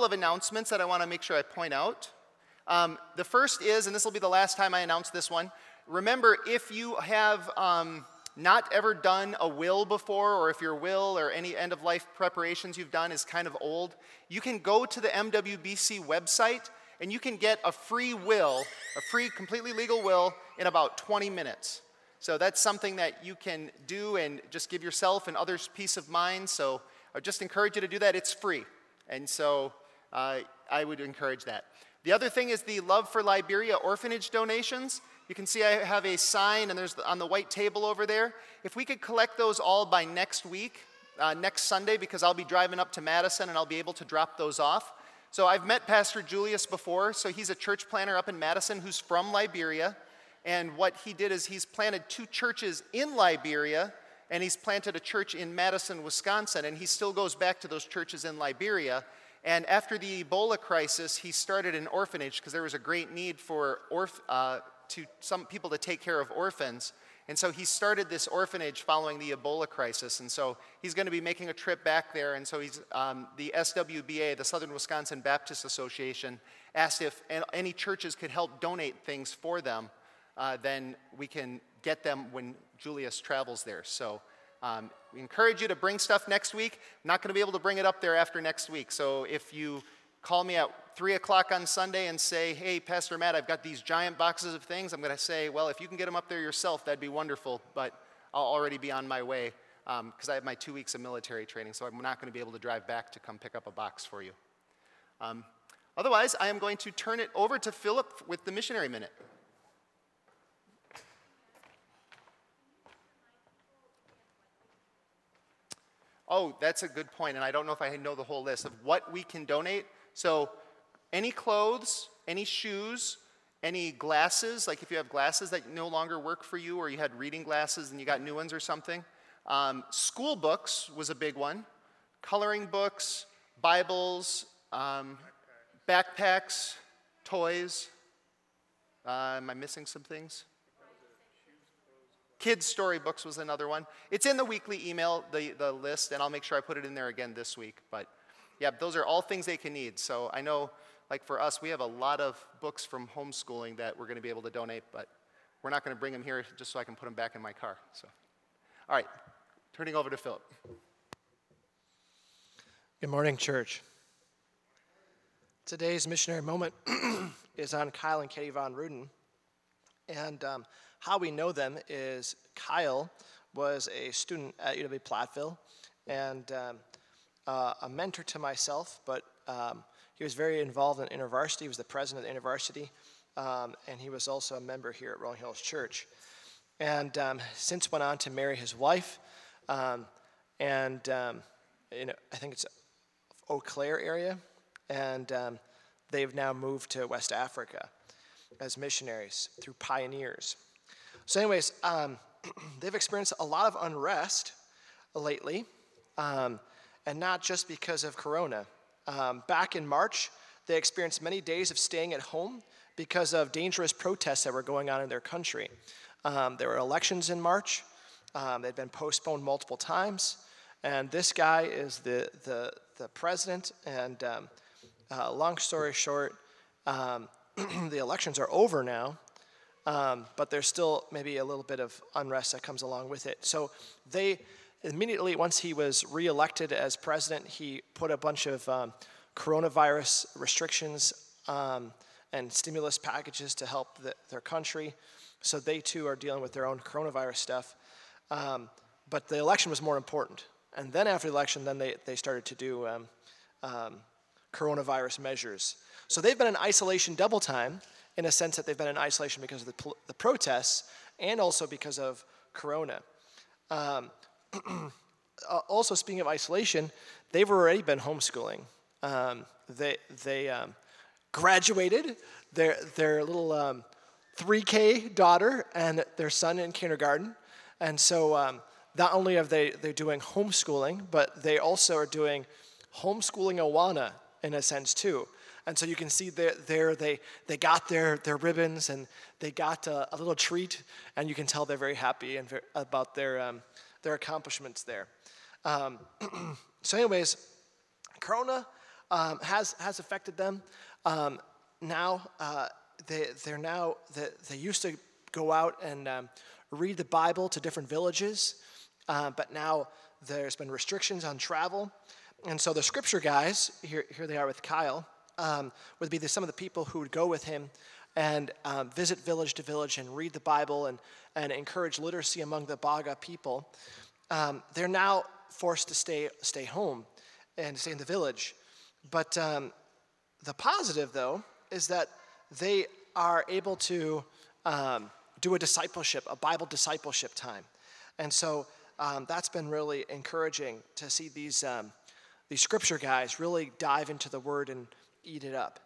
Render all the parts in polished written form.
of announcements that I want to make sure I point out. The first is, and this will be the last time I announce this one, remember if you have not ever done a will before, or if your will or any end-of-life preparations you've done is kind of old, you can go to the MWBC website and you can get a free will, a free, completely legal will in about 20 minutes. So that's something that you can do and just give yourself and others peace of mind. So I just encourage you to do that. It's free. And so I would encourage that. The other thing is the Love for Liberia orphanage donations. You can see I have a sign, and there's on the white table over there. If we could collect those all by next week, next Sunday, because I'll be driving up to Madison and I'll be able to drop those off. So I've met Pastor Julius before. So he's a church planner up in Madison who's from Liberia. And what he did is he's planted 2 churches in Liberia, and he's planted a church in Madison, Wisconsin, and he still goes back to those churches in Liberia. And after the Ebola crisis, he started an orphanage because there was a great need for some people to take care of orphans. And so he started this orphanage following the Ebola crisis. And so he's going to be making a trip back there. And so he's the SWBA, the Southern Wisconsin Baptist Association, asked if any churches could help donate things for them. Then we can get them when Julius travels there. So we encourage you to bring stuff next week. I'm not going to be able to bring it up there after next week. So if you call me at 3 o'clock on Sunday and say, hey, Pastor Matt, I've got these giant boxes of things, I'm going to say, well, if you can get them up there yourself, that'd be wonderful. But I'll already be on my way because I have my 2 weeks of military training. So I'm not going to be able to drive back to come pick up a box for you. Otherwise, I am going to turn it over to Philip with the Missionary Minute. Oh, that's a good point, and I don't know if I know the whole list of what we can donate. So any clothes, any shoes, any glasses, like if you have glasses that no longer work for you, or you had reading glasses and you got new ones or something. School books was a big one. Coloring books, Bibles, backpacks, toys. Am I missing some things? Kids' storybooks was another one. It's in the weekly email, the list, and I'll make sure I put it in there again this week. But yeah, those are all things they can need. So I know, like for us, we have a lot of books from homeschooling that we're going to be able to donate, but we're not going to bring them here just so I can put them back in my car. So, all right, turning over to Philip. Good morning, church. Today's missionary moment is on Kyle and Katie Von Ruden. And how we know them is Kyle was a student at UW-Platteville and a mentor to myself, but he was very involved in InterVarsity. He was the president of the InterVarsity, and he was also a member here at Rolling Hills Church. And since went on to marry his wife, I think it's Eau Claire area, and they've now moved to West Africa as missionaries through Pioneers. So anyways, they've experienced a lot of unrest lately, and not just because of Corona. Back in March, they experienced many days of staying at home because of dangerous protests that were going on in their country. There were elections in March. They'd been postponed multiple times, and this guy is the president, and long story short, the elections are over now, but there's still maybe a little bit of unrest that comes along with it. So they immediately, once he was reelected as president, he put a bunch of coronavirus restrictions and stimulus packages to help their country. So they too are dealing with their own coronavirus stuff. But the election was more important. And then after the election, then they started to do coronavirus measures. So they've been in isolation double time, in a sense that they've been in isolation because of the protests and also because of Corona. Also, speaking of isolation, they've already been homeschooling. They graduated their little 3K daughter and their son in kindergarten. And so not only are they doing homeschooling, but they also are doing homeschooling Awana in a sense too. And so you can see they got their ribbons and they got a little treat, and you can tell they're very happy and about their accomplishments there. So anyways, Corona, has affected them. Now they used to go out and read the Bible to different villages, but now there's been restrictions on travel, and so the scripture guys here they are with Kyle would be some of the people who would go with him and visit village to village and read the Bible and encourage literacy among the Baga people. They're now forced to stay home and stay in the village. But the positive, though, is that they are able to do a Bible discipleship time. And so that's been really encouraging to see these scripture guys really dive into the Word and eat it up.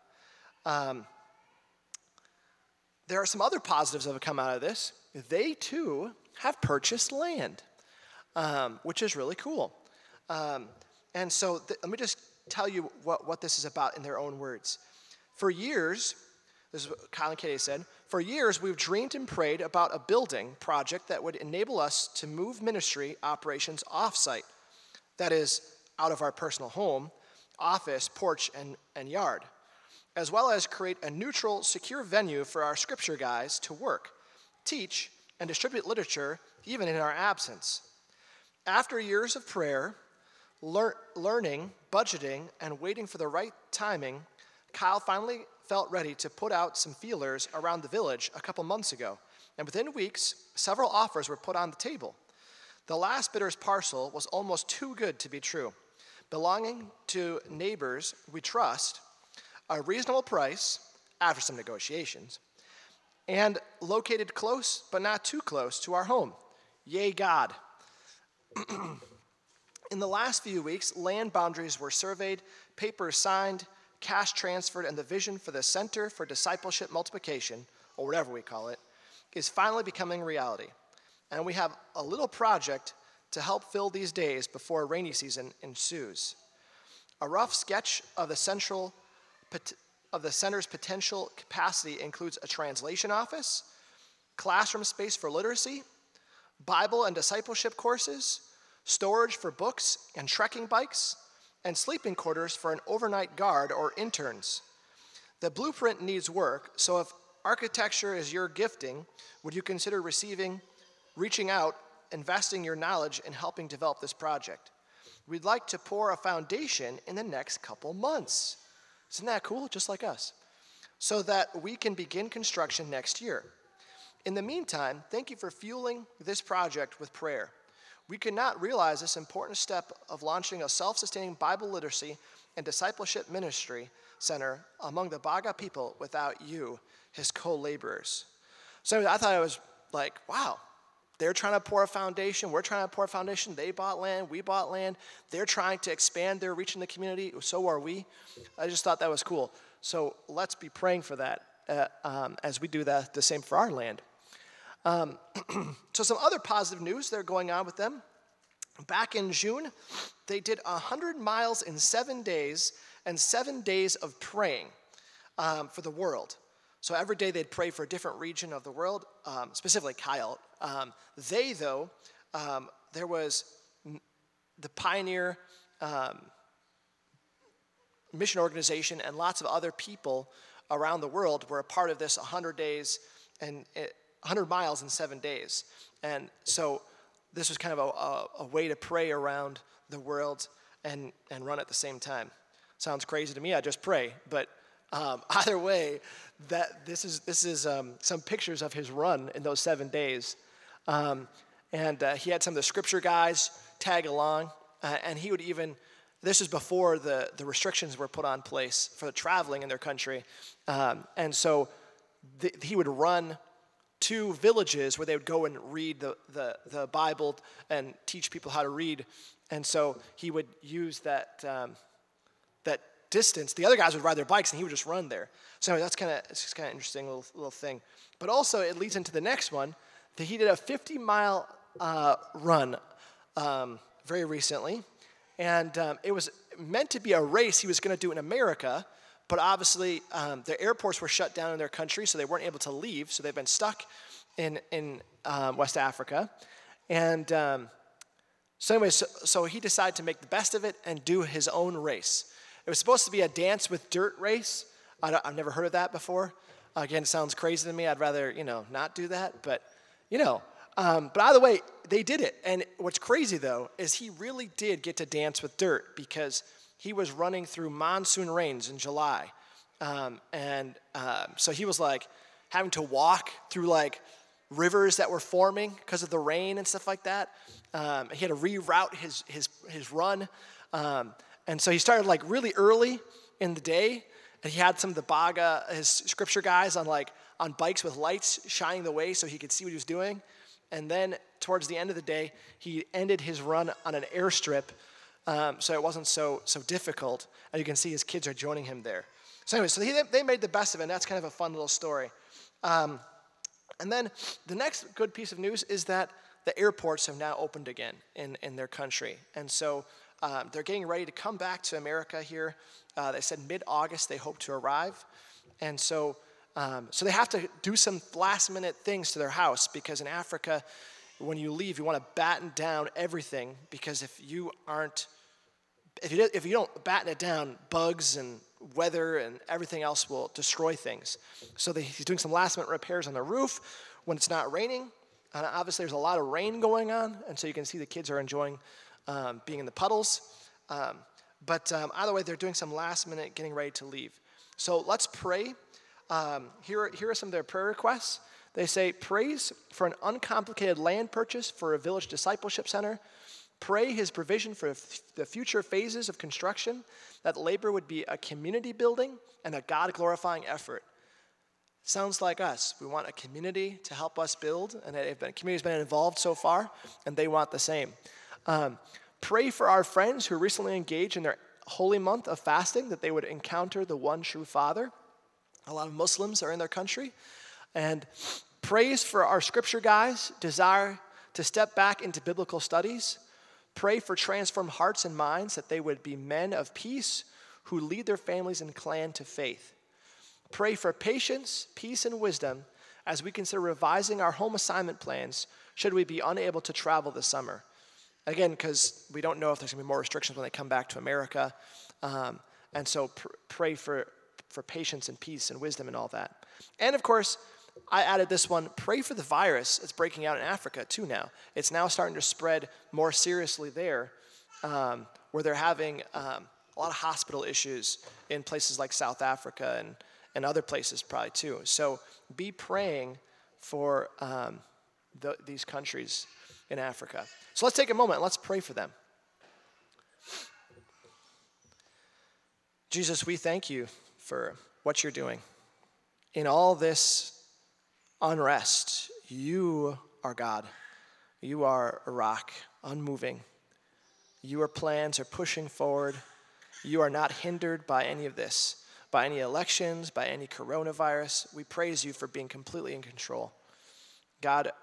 There are some other positives that have come out of this. They, too, have purchased land, which is really cool. And so let me just tell you what this is about in their own words. For years, this is what Kyle and Katie said, for years we've dreamed and prayed about a building project that would enable us to move ministry operations off-site. That is, out of our personal home, office, porch, and yard, as well as create a neutral, secure venue for our scripture guys to work, teach, and distribute literature even in our absence. After years of prayer, learning, budgeting, and waiting for the right timing, Kyle finally felt ready to put out some feelers around the village a couple months ago. And within weeks, several offers were put on the table. The last bidder's parcel was almost too good to be true. Belonging to neighbors we trust, a reasonable price, after some negotiations, and located close but not too close to our home. Yay, God. In the last few weeks, land boundaries were surveyed, papers signed, cash transferred, and the vision for the Center for Discipleship Multiplication, or whatever we call it, is finally becoming reality. And we have a little project to help fill these days before rainy season ensues. A rough sketch of the center's potential capacity includes a translation office, classroom space for literacy, Bible and discipleship courses, storage for books and trekking bikes, and sleeping quarters for an overnight guard or interns. The blueprint needs work, so if architecture is your gifting, would you consider reaching out, investing your knowledge in helping develop this project? We'd like to pour a foundation in the next couple months. Isn't that cool? Just like us. So that we can begin construction next year. In the meantime, thank you for fueling this project with prayer. We could not realize this important step of launching a self-sustaining Bible literacy and discipleship ministry center among the Baga people without you, his co-laborers. So I thought it was like, wow, they're trying to pour a foundation, we're trying to pour a foundation, they bought land, we bought land, they're trying to expand their reach in the community, so are we. I just thought that was cool. So let's be praying for that as we do the same for our land. So some other positive news that are going on with them. Back in June, they did 100 miles in 7 days and 7 days of praying for the world. So every day they'd pray for a different region of the world, specifically Kyle. There was the Pioneer Mission Organization and lots of other people around the world were a part of this 100 days and 100 miles in 7 days. And so this was kind of a way to pray around the world and run at the same time. Sounds crazy to me, I just pray. But either way, this is some pictures of his run in those 7 days. And he had some of the scripture guys tag along, and he would even, this is before the restrictions were put on place for the traveling in their country. And so he would run to villages where they would go and read the Bible and teach people how to read. And so he would use that distance. The other guys would ride their bikes and he would just run there. So it's just kind of interesting little thing. But also it leads into the next one that he did a 50-mile run very recently. And it was meant to be a race he was going to do in America, but obviously the airports were shut down in their country, so they weren't able to leave, so they've been stuck in West Africa. And so he decided to make the best of it and do his own race. It was supposed to be a dance with dirt race. I've never heard of that before. Again, it sounds crazy to me. I'd rather, not do that. But, but either way, they did it. And what's crazy, though, is he really did get to dance with dirt because he was running through monsoon rains in July. So he was like having to walk through like rivers that were forming because of the rain and stuff like that. He had to reroute his run. And so he started like really early in the day, and he had some of the Baga, his scripture guys, on bikes with lights shining the way so he could see what he was doing. And then towards the end of the day, he ended his run on an airstrip, so it wasn't so difficult. And you can see his kids are joining him there. So anyway, they made the best of it, and that's kind of a fun little story. And then the next good piece of news is that the airports have now opened again in their country. And so they're getting ready to come back to America here. They said mid-August they hope to arrive. And so they have to do some last-minute things to their house because in Africa, when you leave, you want to batten down everything because if you don't batten it down, bugs and weather and everything else will destroy things. So he's doing some last-minute repairs on the roof when it's not raining. And obviously, there's a lot of rain going on, and so you can see the kids are enjoying being in the puddles. But either way, they're doing some last-minute getting ready to leave. So let's pray. Here are some of their prayer requests. They say, praise for an uncomplicated land purchase for a village discipleship center. Pray his provision for the future phases of construction, that labor would be a community building and a God-glorifying effort. Sounds like us. We want a community to help us build, and the community's been involved so far, and they want the same. Pray for our friends who recently engaged in their holy month of fasting, that they would encounter the one true Father. A lot of Muslims are in their country. And praise for our scripture guys' desire to step back into biblical studies. Pray for transformed hearts and minds, that they would be men of peace who lead their families and clan to faith. Pray for patience, peace, and wisdom as we consider revising our home assignment plans should we be unable to travel this summer. Again, because we don't know if there's going to be more restrictions when they come back to America. And so pray for patience and peace and wisdom and all that. And of course, I added this one, pray for the virus. It's breaking out in Africa too now. It's now starting to spread more seriously there, where they're having a lot of hospital issues in places like South Africa and other places probably too. So be praying for these countries in Africa. So let's take a moment and let's pray for them. Jesus, we thank you for what you're doing. In all this unrest, you are God. You are a rock, unmoving. Your plans are pushing forward. You are not hindered by any of this, by any elections, by any coronavirus. We praise you for being completely in control. God,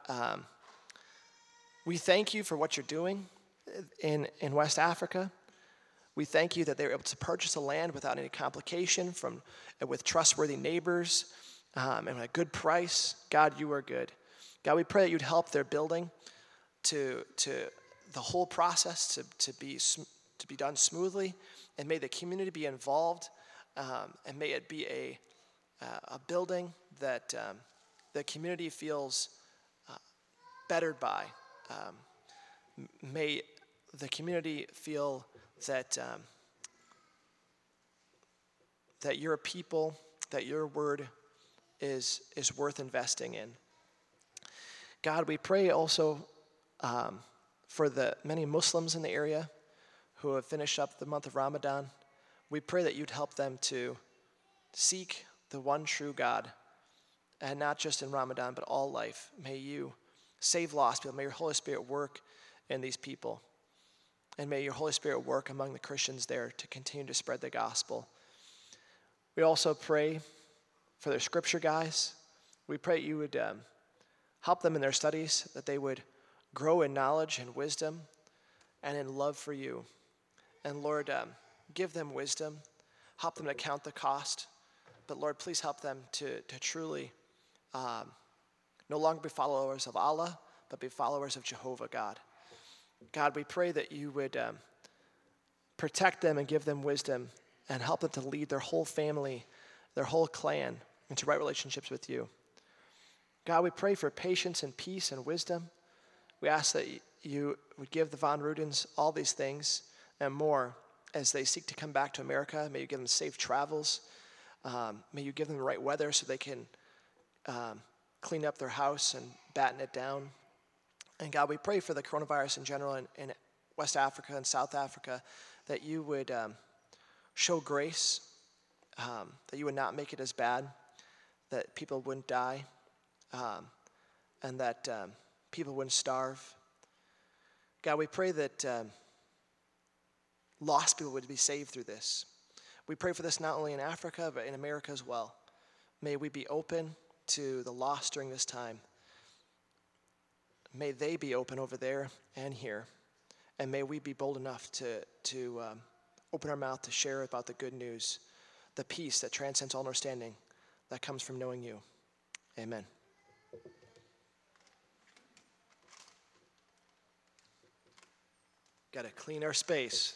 we thank you for what you're doing in West Africa. We thank you that they were able to purchase a land without any complication with trustworthy neighbors and at a good price. God, you are good. God, we pray that you'd help their building to the whole process to be done smoothly, and may the community be involved, and may it be a building that the community feels bettered by. May the community feel that you're a people, that your word is worth investing in. God, we pray also for the many Muslims in the area who have finished up the month of Ramadan. We pray that you'd help them to seek the one true God, and not just in Ramadan, but all life. May you save lost people. May your Holy Spirit work in these people. And may your Holy Spirit work among the Christians there to continue to spread the gospel. We also pray for their scripture guys. We pray you would help them in their studies, that they would grow in knowledge and wisdom and in love for you. And Lord, give them wisdom. Help them to count the cost. But Lord, please help them to truly no longer be followers of Allah, but be followers of Jehovah God. God, we pray that you would protect them and give them wisdom and help them to lead their whole family, their whole clan into right relationships with you. God, we pray for patience and peace and wisdom. We ask that you would give the Von Rudens all these things and more as they seek to come back to America. May you give them safe travels. May you give them the right weather so they can clean up their house and batten it down. And God, we pray for the coronavirus in general in West Africa and South Africa, that you would show grace, that you would not make it as bad, that people wouldn't die, and that people wouldn't starve. God, we pray that lost people would be saved through this. We pray for this not only in Africa, but in America as well. May we be open to the lost during this time. May they be open over there and here. And may we be bold enough to open our mouth to share about the good news, the peace that transcends all understanding that comes from knowing you. Amen. Got to clean our space.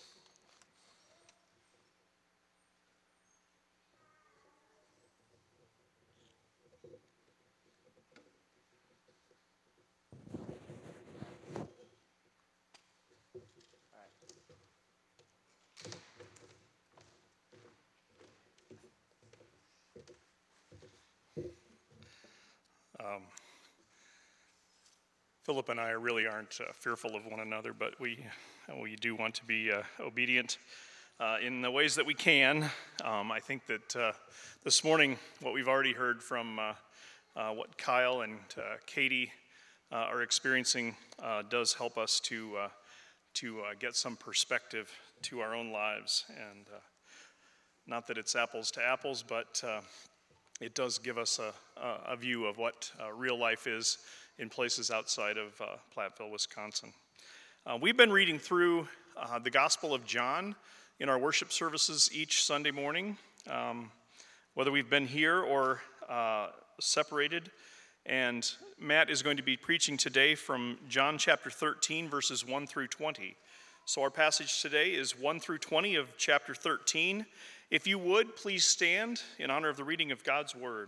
Philip and I really aren't fearful of one another, but we do want to be obedient in the ways that we can. I think that this morning, what we've already heard from what Kyle and Katie are experiencing does help us to get some perspective to our own lives. And not that it's apples to apples, but it does give us a view of what real life is in places outside of Platteville, Wisconsin. We've been reading through the Gospel of John in our worship services each Sunday morning, whether we've been here or separated. And Matt is going to be preaching today from John chapter 13, verses 1 through 20. So our passage today is 1 through 20 of chapter 13. If you would, please stand in honor of the reading of God's word.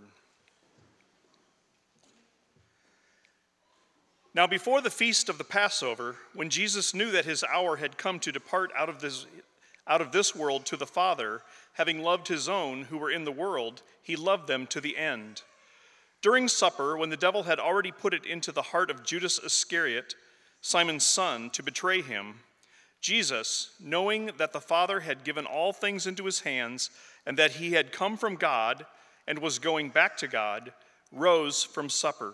Now before the feast of the Passover, when Jesus knew that his hour had come to depart out of this world to the Father, having loved his own who were in the world, he loved them to the end. During supper, when the devil had already put it into the heart of Judas Iscariot, Simon's son, to betray him, Jesus, knowing that the Father had given all things into his hands, and that he had come from God and was going back to God, rose from supper.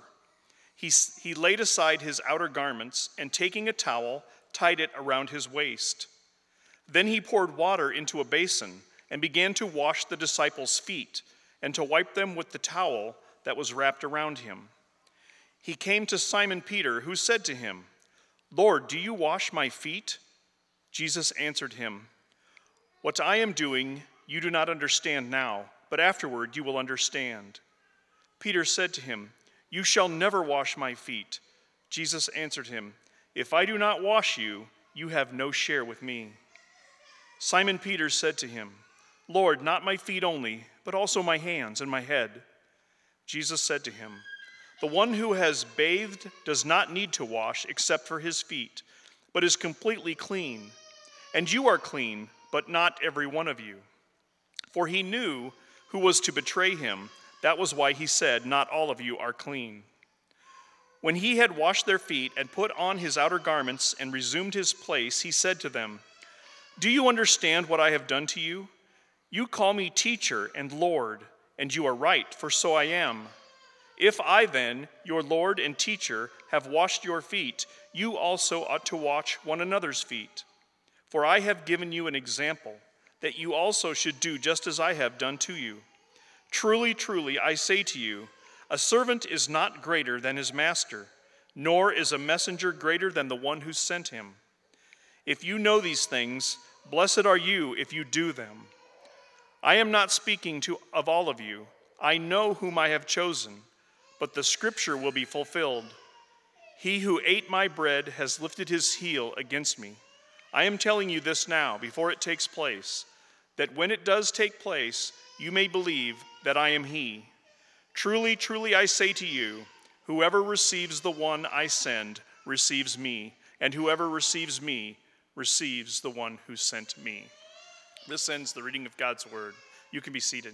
He laid aside his outer garments, and taking a towel, tied it around his waist. Then he poured water into a basin and began to wash the disciples' feet and to wipe them with the towel that was wrapped around him. He came to Simon Peter, who said to him, "Lord, do you wash my feet?" Jesus answered him, "What I am doing you do not understand now, but afterward you will understand." Peter said to him, "You shall never wash my feet." Jesus answered him, "If I do not wash you, you have no share with me." Simon Peter said to him, "Lord, not my feet only, but also my hands and my head." Jesus said to him, "The one who has bathed does not need to wash except for his feet, but is completely clean. And you are clean, but not every one of you." For he knew who was to betray him. That was why he said, "Not all of you are clean." When he had washed their feet and put on his outer garments and resumed his place, he said to them, "Do you understand what I have done to you? You call me teacher and Lord, and you are right, for so I am. If I then, your Lord and teacher, have washed your feet, you also ought to wash one another's feet. For I have given you an example, that you also should do just as I have done to you. Truly, truly, I say to you, a servant is not greater than his master, nor is a messenger greater than the one who sent him. If you know these things, blessed are you if you do them. I am not speaking of all of you. I know whom I have chosen, but the scripture will be fulfilled. He who ate my bread has lifted his heel against me. I am telling you this now, before it takes place, that when it does take place, you may believe that I am he. Truly, truly, I say to you, whoever receives the one I send receives me, and whoever receives me receives the one who sent me." This ends the reading of God's word. You can be seated.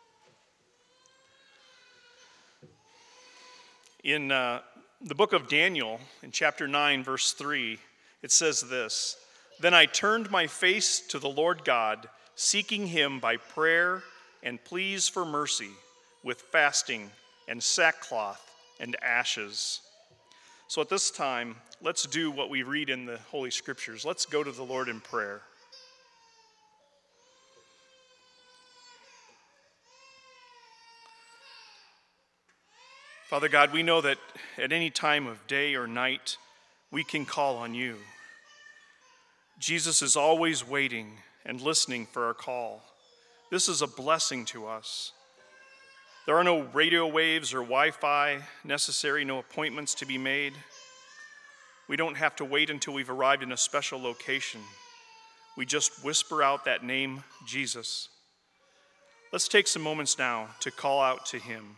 In the book of Daniel, in chapter 9, verse 3, it says this: "Then I turned my face to the Lord God, seeking him by prayer and pleas for mercy, with fasting and sackcloth and ashes." So at this time, let's do what we read in the Holy Scriptures. Let's go to the Lord in prayer. Father God, we know that at any time of day or night, we can call on you. Jesus is always waiting and listening for our call. This is a blessing to us. There are no radio waves or Wi-Fi necessary, no appointments to be made. We don't have to wait until we've arrived in a special location. We just whisper out that name, Jesus. Let's take some moments now to call out to him.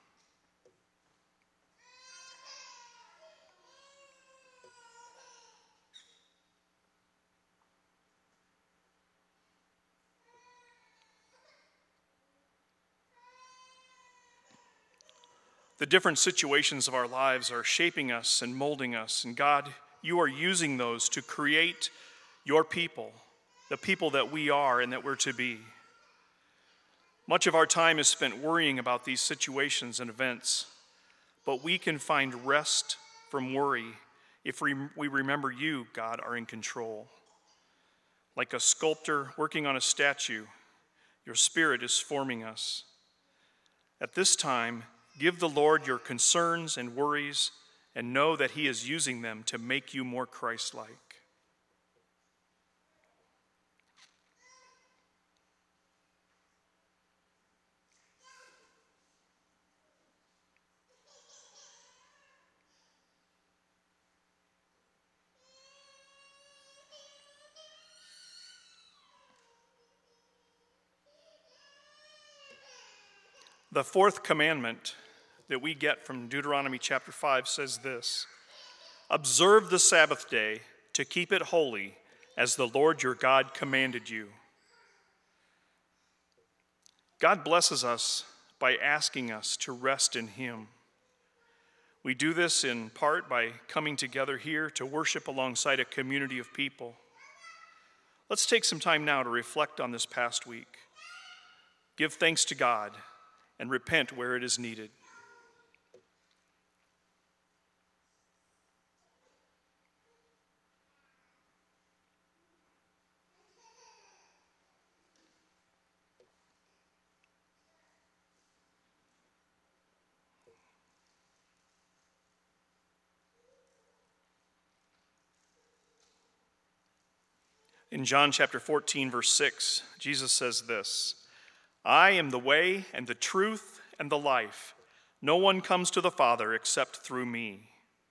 The different situations of our lives are shaping us and molding us. And God, you are using those to create your people, the people that we are and that we're to be. Much of our time is spent worrying about these situations and events, but we can find rest from worry if we remember you, God, are in control. Like a sculptor working on a statue, your Spirit is forming us. At this time, give the Lord your concerns and worries, and know that he is using them to make you more Christ-like. The fourth commandment that we get from Deuteronomy chapter 5 says this: "Observe the Sabbath day to keep it holy, as the Lord your God commanded you." God blesses us by asking us to rest in him. We do this in part by coming together here to worship alongside a community of people. Let's take some time now to reflect on this past week. Give thanks to God and repent where it is needed. In John chapter 14, verse 6, Jesus says this: "I am the way and the truth and the life. No one comes to the Father except through me."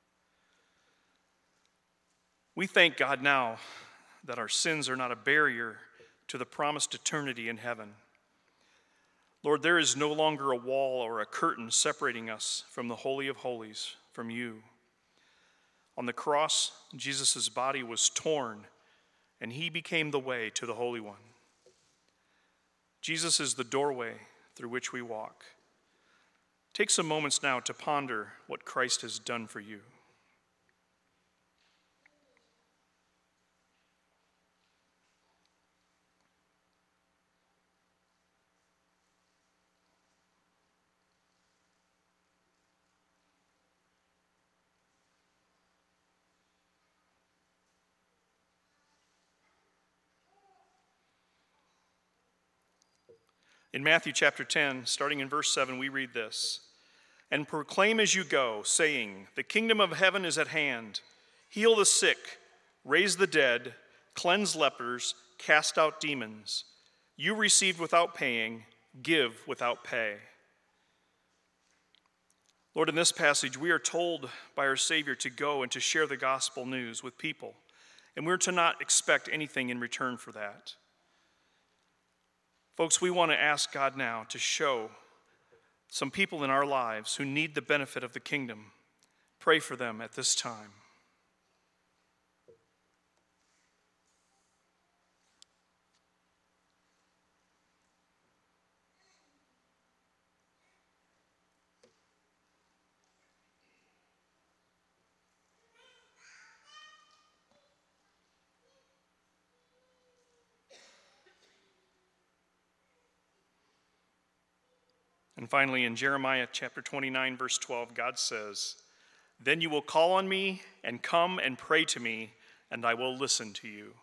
We thank God now that our sins are not a barrier to the promised eternity in heaven. Lord, there is no longer a wall or a curtain separating us from the Holy of Holies, from you. On the cross, Jesus' body was torn, and he became the way to the Holy One. Jesus is the doorway through which we walk. Take some moments now to ponder what Christ has done for you. In Matthew chapter 10, starting in verse 7, we read this: "And proclaim as you go, saying, the kingdom of heaven is at hand. Heal the sick, raise the dead, cleanse lepers, cast out demons. You received without paying, give without pay." Lord, in this passage, we are told by our Savior to go and to share the gospel news with people, and we're to not expect anything in return for that. Folks, we want to ask God now to show some people in our lives who need the benefit of the kingdom. Pray for them at this time. And finally, in Jeremiah chapter 29, verse 12, God says, "Then you will call on me and come and pray to me, and I will listen to you."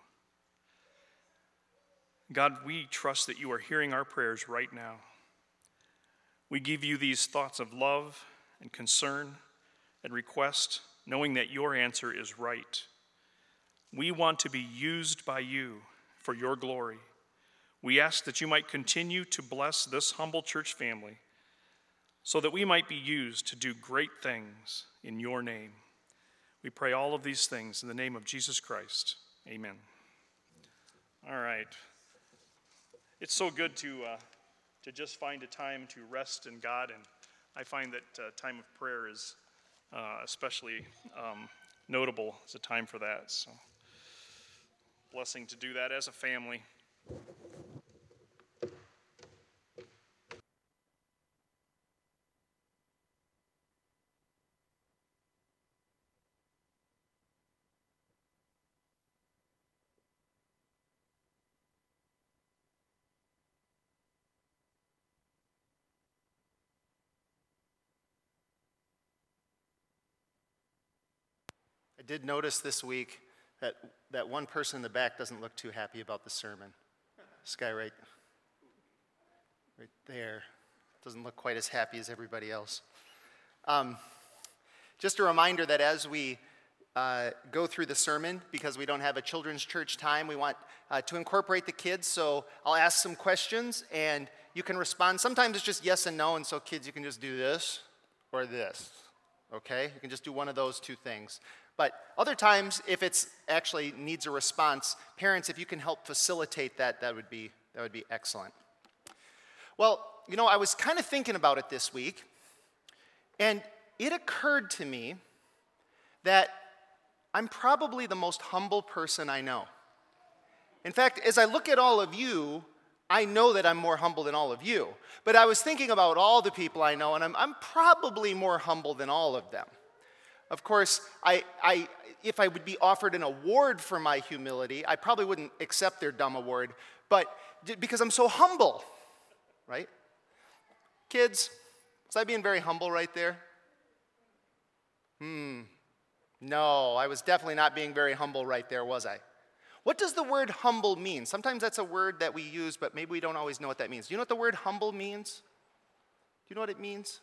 God, we trust that you are hearing our prayers right now. We give you these thoughts of love and concern and request, knowing that your answer is right. We want to be used by you for your glory. We ask that you might continue to bless this humble church family so that we might be used to do great things in your name. We pray all of these things in the name of Jesus Christ. Amen. All right. It's so good to just find a time to rest in God, and I find that time of prayer is especially notable as a time for that. So, blessing to do that as a family. I did notice this week that one person in the back doesn't look too happy about the sermon. This guy right there doesn't look quite as happy as everybody else. Just a reminder that as we go through the sermon, because we don't have a children's church time, we want to incorporate the kids, so I'll ask some questions and you can respond. Sometimes it's just yes and no, and so kids, you can just do this or this, okay? You can just do one of those two things. But other times, if it's actually needs a response, parents, if you can help facilitate that, that would be excellent. Well, you know, I was kind of thinking about it this week, and it occurred to me that I'm probably the most humble person I know. In fact, as I look at all of you, I know that I'm more humble than all of you. But I was thinking about all the people I know, and I'm probably more humble than all of them. Of course, if I would be offered an award for my humility, I probably wouldn't accept their dumb award, but because I'm so humble, right? Kids, was I being very humble right there? No, I was definitely not being very humble right there, was I? What does the word humble mean? Sometimes that's a word that we use, but maybe we don't always know what that means. Do you know what the word humble means? Do you know what it means?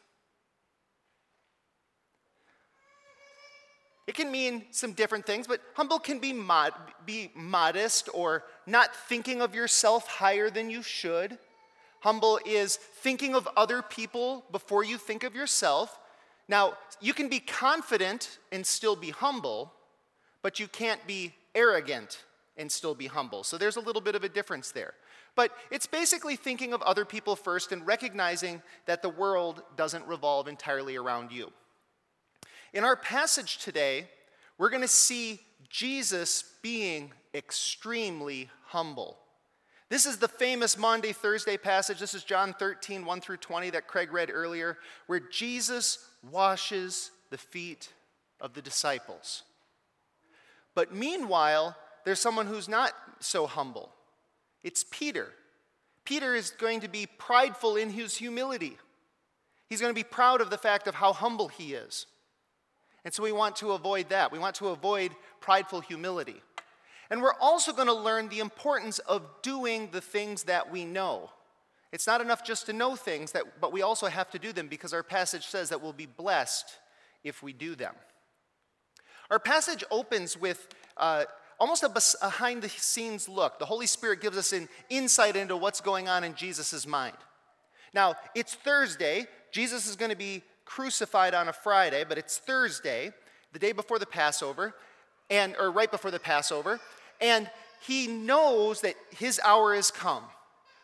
It can mean some different things, but humble can be modest or not thinking of yourself higher than you should. Humble is thinking of other people before you think of yourself. Now, you can be confident and still be humble, but you can't be arrogant and still be humble. So there's a little bit of a difference there. But it's basically thinking of other people first and recognizing that the world doesn't revolve entirely around you. In our passage today, we're going to see Jesus being extremely humble. This is the famous Maundy Thursday passage. This is John 13, 1 through 20 that Craig read earlier, where Jesus washes the feet of the disciples. But meanwhile, there's someone who's not so humble. It's Peter. Peter is going to be prideful in his humility. He's going to be proud of the fact of how humble he is. And so we want to avoid that. We want to avoid prideful humility. And we're also going to learn the importance of doing the things that we know. It's not enough just to know things, but we also have to do them because our passage says that we'll be blessed if we do them. Our passage opens with almost a behind-the-scenes look. The Holy Spirit gives us an insight into what's going on in Jesus' mind. Now, it's Thursday. Jesus is going to be crucified on a Friday, but it's Thursday, the day before the Passover, or right before the Passover, and he knows that his hour has come.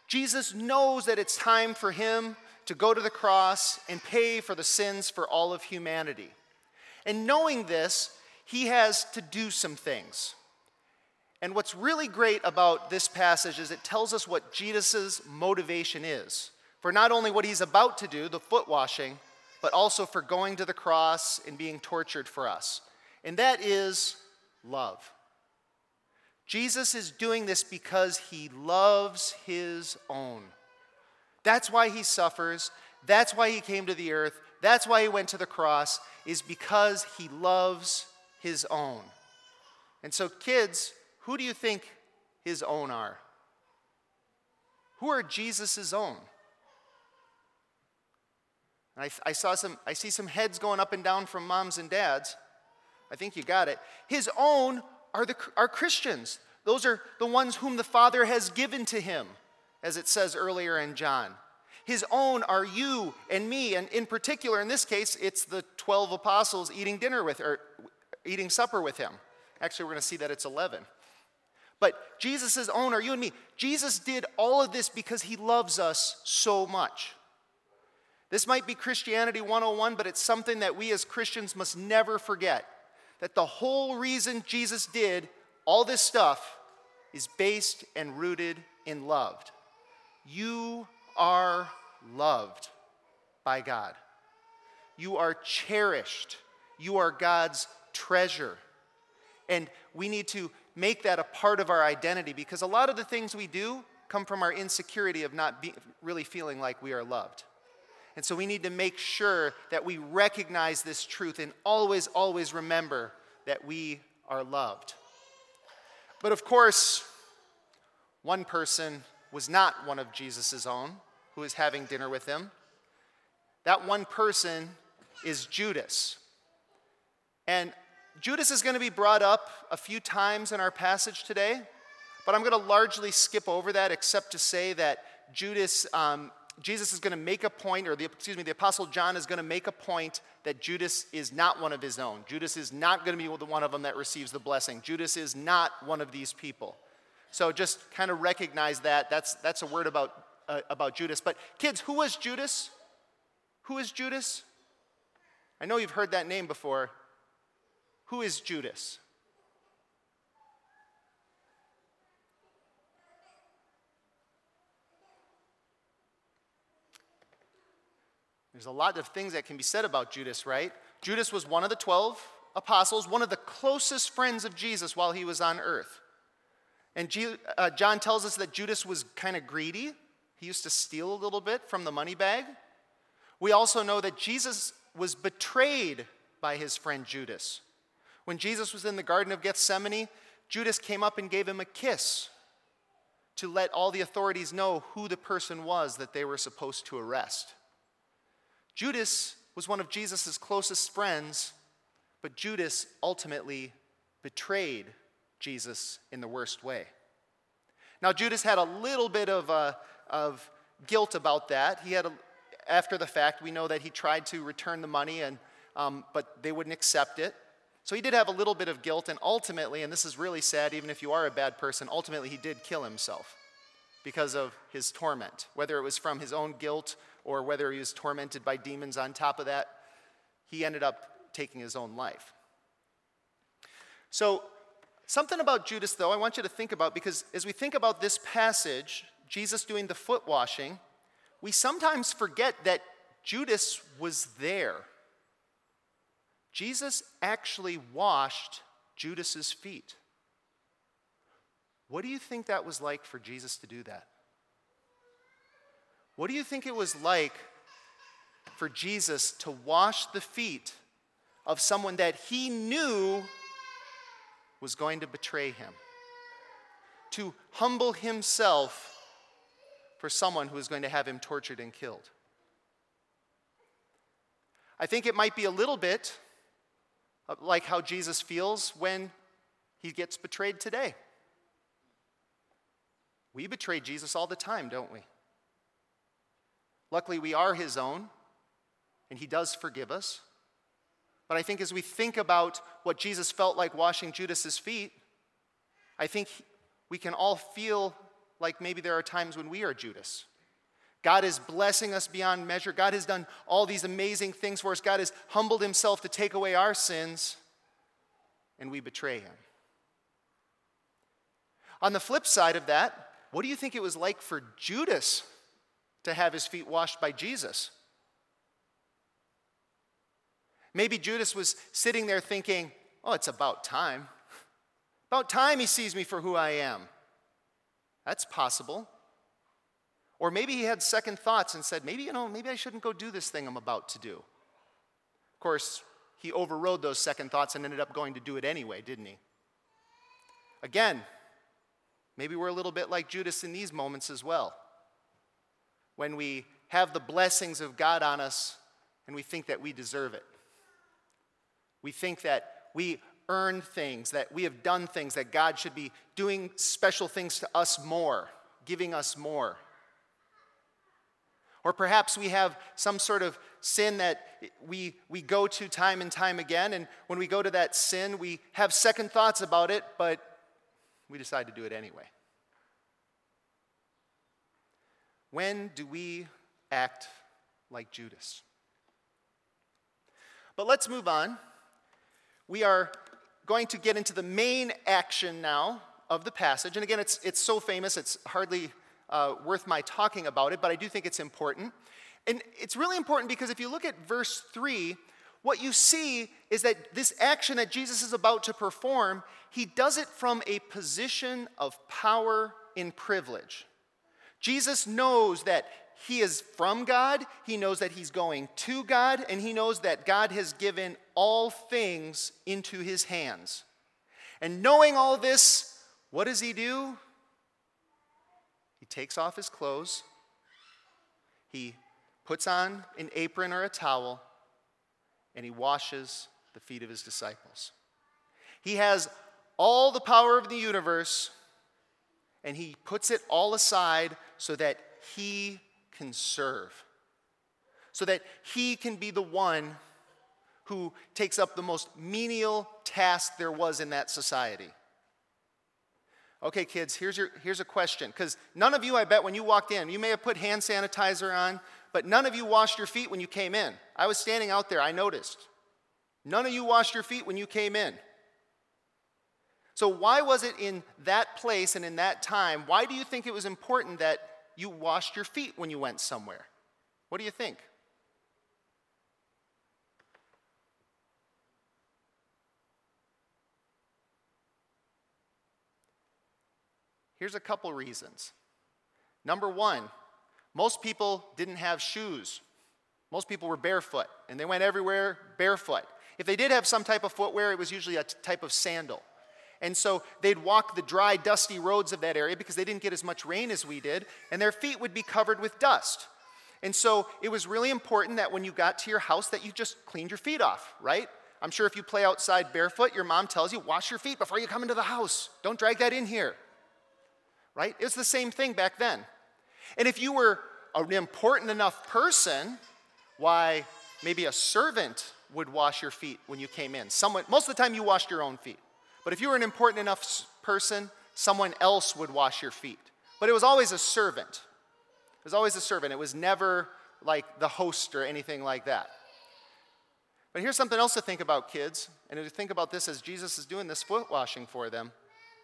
Jesus knows that it's time for him to go to the cross and pay for the sins for all of humanity. And knowing this, he has to do some things. And what's really great about this passage is it tells us what Jesus' motivation is for not only what he's about to do, the foot washing, but also for going to the cross and being tortured for us. And that is love. Jesus is doing this because he loves his own. That's why he suffers. That's why he came to the earth. That's why he went to the cross, is because he loves his own. And so, kids, who do you think his own are? Who are Jesus' own? And I see some heads going up and down from moms and dads. I think you got it. His own are Christians. Those are the ones whom the Father has given to him, as it says earlier in John. His own are you and me, and in particular, in this case, it's the 12 apostles eating supper with him. Actually, we're going to see that it's 11. But Jesus' own are you and me. Jesus did all of this because he loves us so much. This might be Christianity 101, but it's something that we as Christians must never forget. That the whole reason Jesus did all this stuff is based and rooted in love. You are loved by God. You are cherished. You are God's treasure. And we need to make that a part of our identity, because a lot of the things we do come from our insecurity of not really feeling like we are loved. And so we need to make sure that we recognize this truth and always, always remember that we are loved. But of course, one person was not one of Jesus' own who was having dinner with him. That one person is Judas. And Judas is going to be brought up a few times in our passage today, but I'm going to largely skip over that except to say that Jesus is going to make a point, or the Apostle John is going to make a point that Judas is not one of his own. Judas is not going to be one of them that receives the blessing. Judas is not one of these people. So just kind of recognize that. That's a word about Judas. But kids, who was Judas? Who is Judas? I know you've heard that name before. Who is Judas? There's a lot of things that can be said about Judas, right? Judas was one of the 12 apostles, one of the closest friends of Jesus while he was on earth. And John tells us that Judas was kind of greedy. He used to steal a little bit from the money bag. We also know that Jesus was betrayed by his friend Judas. When Jesus was in the Garden of Gethsemane, Judas came up and gave him a kiss to let all the authorities know who the person was that they were supposed to arrest. Judas was one of Jesus' closest friends, but Judas ultimately betrayed Jesus in the worst way. Now, Judas had a little bit of guilt about that. After the fact, we know that he tried to return the money, but they wouldn't accept it. So he did have a little bit of guilt, and ultimately, and this is really sad, even if you are a bad person, ultimately he did kill himself because of his torment. Whether it was from his own guilt or whether he was tormented by demons on top of that, he ended up taking his own life. So something about Judas, though, I want you to think about, because as we think about this passage, Jesus doing the foot washing, we sometimes forget that Judas was there. Jesus actually washed Judas's feet. What do you think that was like for Jesus to do that? What do you think it was like for Jesus to wash the feet of someone that he knew was going to betray him? To humble himself for someone who is going to have him tortured and killed? I think it might be a little bit like how Jesus feels when he gets betrayed today. We betray Jesus all the time, don't we? Luckily, we are his own, and he does forgive us. But I think as we think about what Jesus felt like washing Judas's feet, I think we can all feel like maybe there are times when we are Judas. God is blessing us beyond measure. God has done all these amazing things for us. God has humbled himself to take away our sins, and we betray him. On the flip side of that, what do you think it was like for Judas to have his feet washed by Jesus? Maybe Judas was sitting there thinking, oh, it's about time. About time he sees me for who I am. That's possible. Or maybe he had second thoughts and said, maybe I shouldn't go do this thing I'm about to do. Of course, he overrode those second thoughts and ended up going to do it anyway, didn't he? Again, maybe we're a little bit like Judas in these moments as well. When we have the blessings of God on us and we think that we deserve it. We think that we earn things, that we have done things, that God should be doing special things to us more, giving us more. Or perhaps we have some sort of sin that we go to time and time again, and when we go to that sin, we have second thoughts about it, but we decide to do it anyway. When do we act like Judas? But let's move on. We are going to get into the main action now of the passage. And again, it's so famous, it's hardly worth my talking about it, but I do think it's important. And it's really important because if you look at verse 3, what you see is that this action that Jesus is about to perform, he does it from a position of power and privilege. Jesus knows that he is from God, he knows that he's going to God, and he knows that God has given all things into his hands. And knowing all this, what does he do? He takes off his clothes, he puts on an apron or a towel, and he washes the feet of his disciples. He has all the power of the universe, and he puts it all aside so that he can serve, so that he can be the one who takes up the most menial task there was in that society. Okay, kids, here's a question, because none of you, I bet, when you walked in, you may have put hand sanitizer on, but none of you washed your feet when you came in. I was standing out there, I noticed. None of you washed your feet when you came in. So why was it in that place and in that time, why do you think it was important that you washed your feet when you went somewhere? What do you think? Here's a couple reasons. Number one, most people didn't have shoes. Most people were barefoot, and they went everywhere barefoot. If they did have some type of footwear, it was usually a type of sandal. And so they'd walk the dry, dusty roads of that area because they didn't get as much rain as we did, and their feet would be covered with dust. And so it was really important that when you got to your house that you just cleaned your feet off, right? I'm sure if you play outside barefoot, your mom tells you, wash your feet before you come into the house. Don't drag that in here, right? It was the same thing back then. And if you were an important enough person, why, maybe a servant would wash your feet when you came in. Most of the time you washed your own feet. But if you were an important enough person, someone else would wash your feet. But it was always a servant. It was always a servant. It was never like the host or anything like that. But here's something else to think about, kids, and to think about this as Jesus is doing this foot washing for them.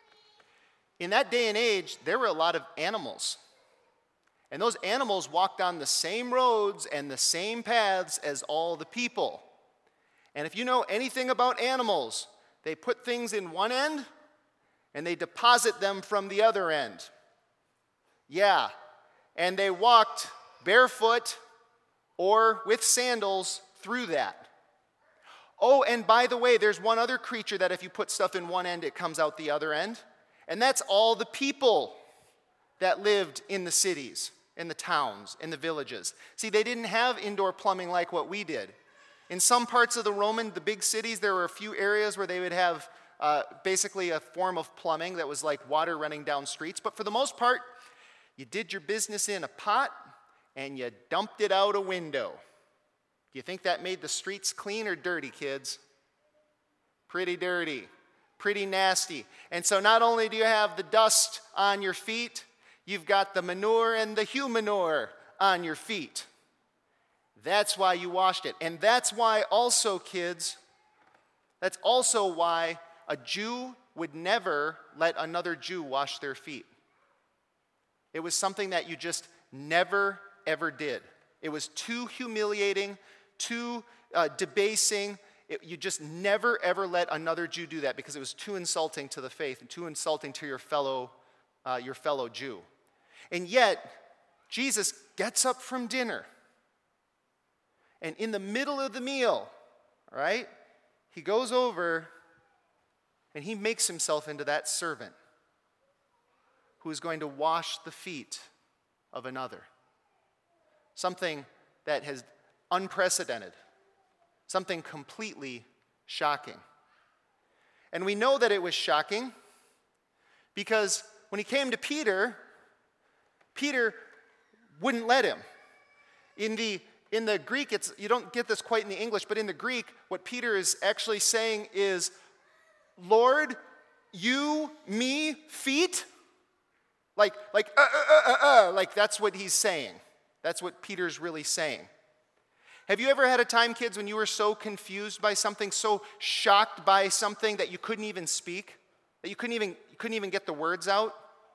In that day and age, there were a lot of animals. And those animals walked on the same roads and the same paths as all the people. And if you know anything about animals, they put things in one end and they deposit them from the other end. Yeah, and they walked barefoot or with sandals through that. Oh, and by the way, there's one other creature that if you put stuff in one end, it comes out the other end. And that's all the people that lived in the cities, in the towns, in the villages. See, they didn't have indoor plumbing like what we did. In some parts of the big cities, there were a few areas where they would have basically a form of plumbing that was like water running down streets. But for the most part, you did your business in a pot and you dumped it out a window. Do you think that made the streets clean or dirty, kids? Pretty dirty, pretty nasty. And so not only do you have the dust on your feet, you've got the manure and the humanure on your feet. That's why you washed it. And that's why also, kids, that's also why a Jew would never let another Jew wash their feet. It was something that you just never, ever did. It was too humiliating, too debasing. You just never, ever let another Jew do that because it was too insulting to the faith and too insulting to your fellow Jew. And yet, Jesus gets up from dinner, and in the middle of the meal, right, he goes over and he makes himself into that servant who is going to wash the feet of another. Something that is unprecedented, something completely shocking. And we know that it was shocking because when he came to Peter, Peter wouldn't let him. In the Greek, you don't get this quite in the English, but in the Greek, what Peter is actually saying is, Lord, you, me, feet? Like that's what he's saying. That's what Peter's really saying. Have you ever had a time, kids, when you were so confused by something, so shocked by something that you couldn't even speak, that you couldn't even get the words out?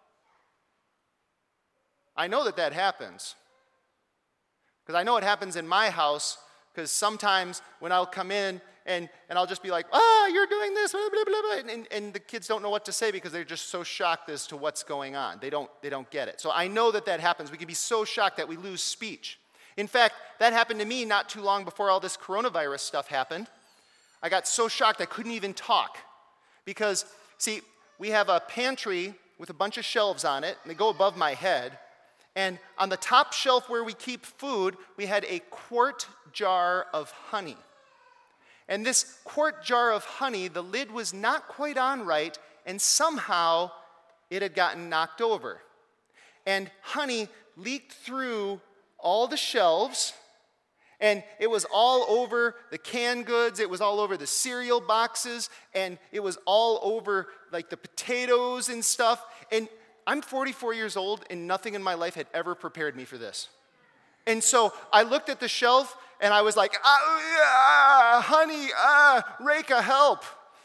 I know that happens. Because I know it happens in my house, because sometimes when I'll come in and I'll just be like, you're doing this, blah, blah, blah, blah, and the kids don't know what to say because they're just so shocked as to what's going on. They don't get it. So I know that happens. We can be so shocked that we lose speech. In fact, that happened to me not too long before all this coronavirus stuff happened. I got so shocked I couldn't even talk. Because, see, we have a pantry with a bunch of shelves on it, and they go above my head. And on the top shelf where we keep food, we had a quart jar of honey. And this quart jar of honey, the lid was not quite on right, and somehow it had gotten knocked over. And honey leaked through all the shelves, and it was all over the canned goods, it was all over the cereal boxes, and it was all over like the potatoes and stuff. And I'm 44 years old, and nothing in my life had ever prepared me for this. And so I looked at the shelf, and I was like, honey, Reka, help.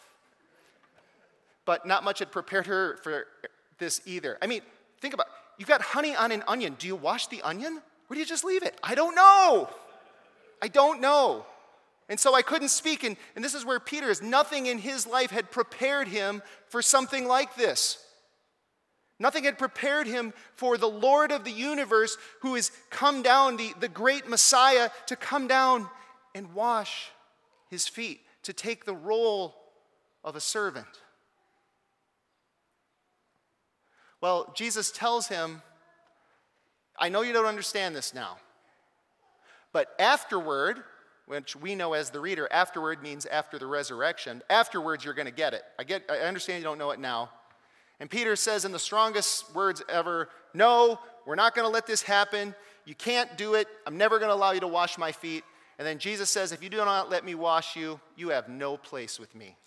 But not much had prepared her for this either. I mean, think about it. You've got honey on an onion. Do you wash the onion? Or do you just leave it? I don't know. And so I couldn't speak, and this is where Peter is. Nothing in his life had prepared him for something like this. Nothing had prepared him for the Lord of the universe who has come down, the great Messiah, to come down and wash his feet, to take the role of a servant. Well, Jesus tells him, I know you don't understand this now, but afterward, which we know as the reader, afterward means after the resurrection, afterwards you're going to get it. I understand you don't know it now. And Peter says in the strongest words ever, no, we're not going to let this happen. You can't do it. I'm never going to allow you to wash my feet. And then Jesus says, if you do not let me wash you, you have no place with me.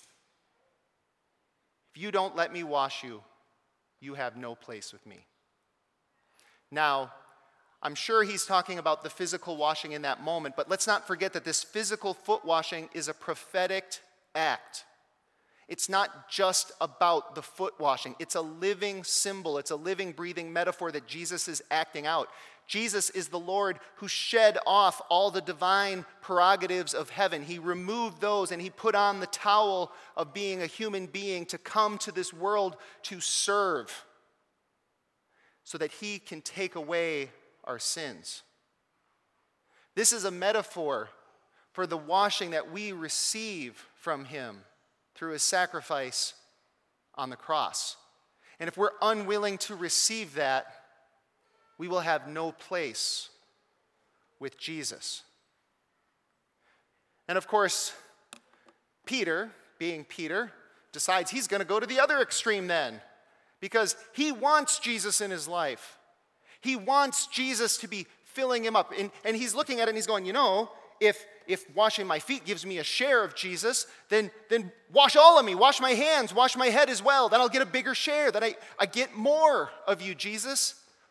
If you don't let me wash you, you have no place with me. Now, I'm sure he's talking about the physical washing in that moment, but let's not forget that this physical foot washing is a prophetic act. It's not just about the foot washing. It's a living symbol. It's a living, breathing metaphor that Jesus is acting out. Jesus is the Lord who shed off all the divine prerogatives of heaven. He removed those and he put on the towel of being a human being to come to this world to serve so that he can take away our sins. This is a metaphor for the washing that we receive from him through his sacrifice on the cross. And if we're unwilling to receive that, we will have no place with Jesus. And of course, Peter, being Peter, decides he's going to go to the other extreme then, because he wants Jesus in his life. He wants Jesus to be filling him up. And he's looking at it and he's going, if washing my feet gives me a share of Jesus, then wash all of me, wash my hands, wash my head as well. Then I'll get a bigger share, then I get more of you, Jesus.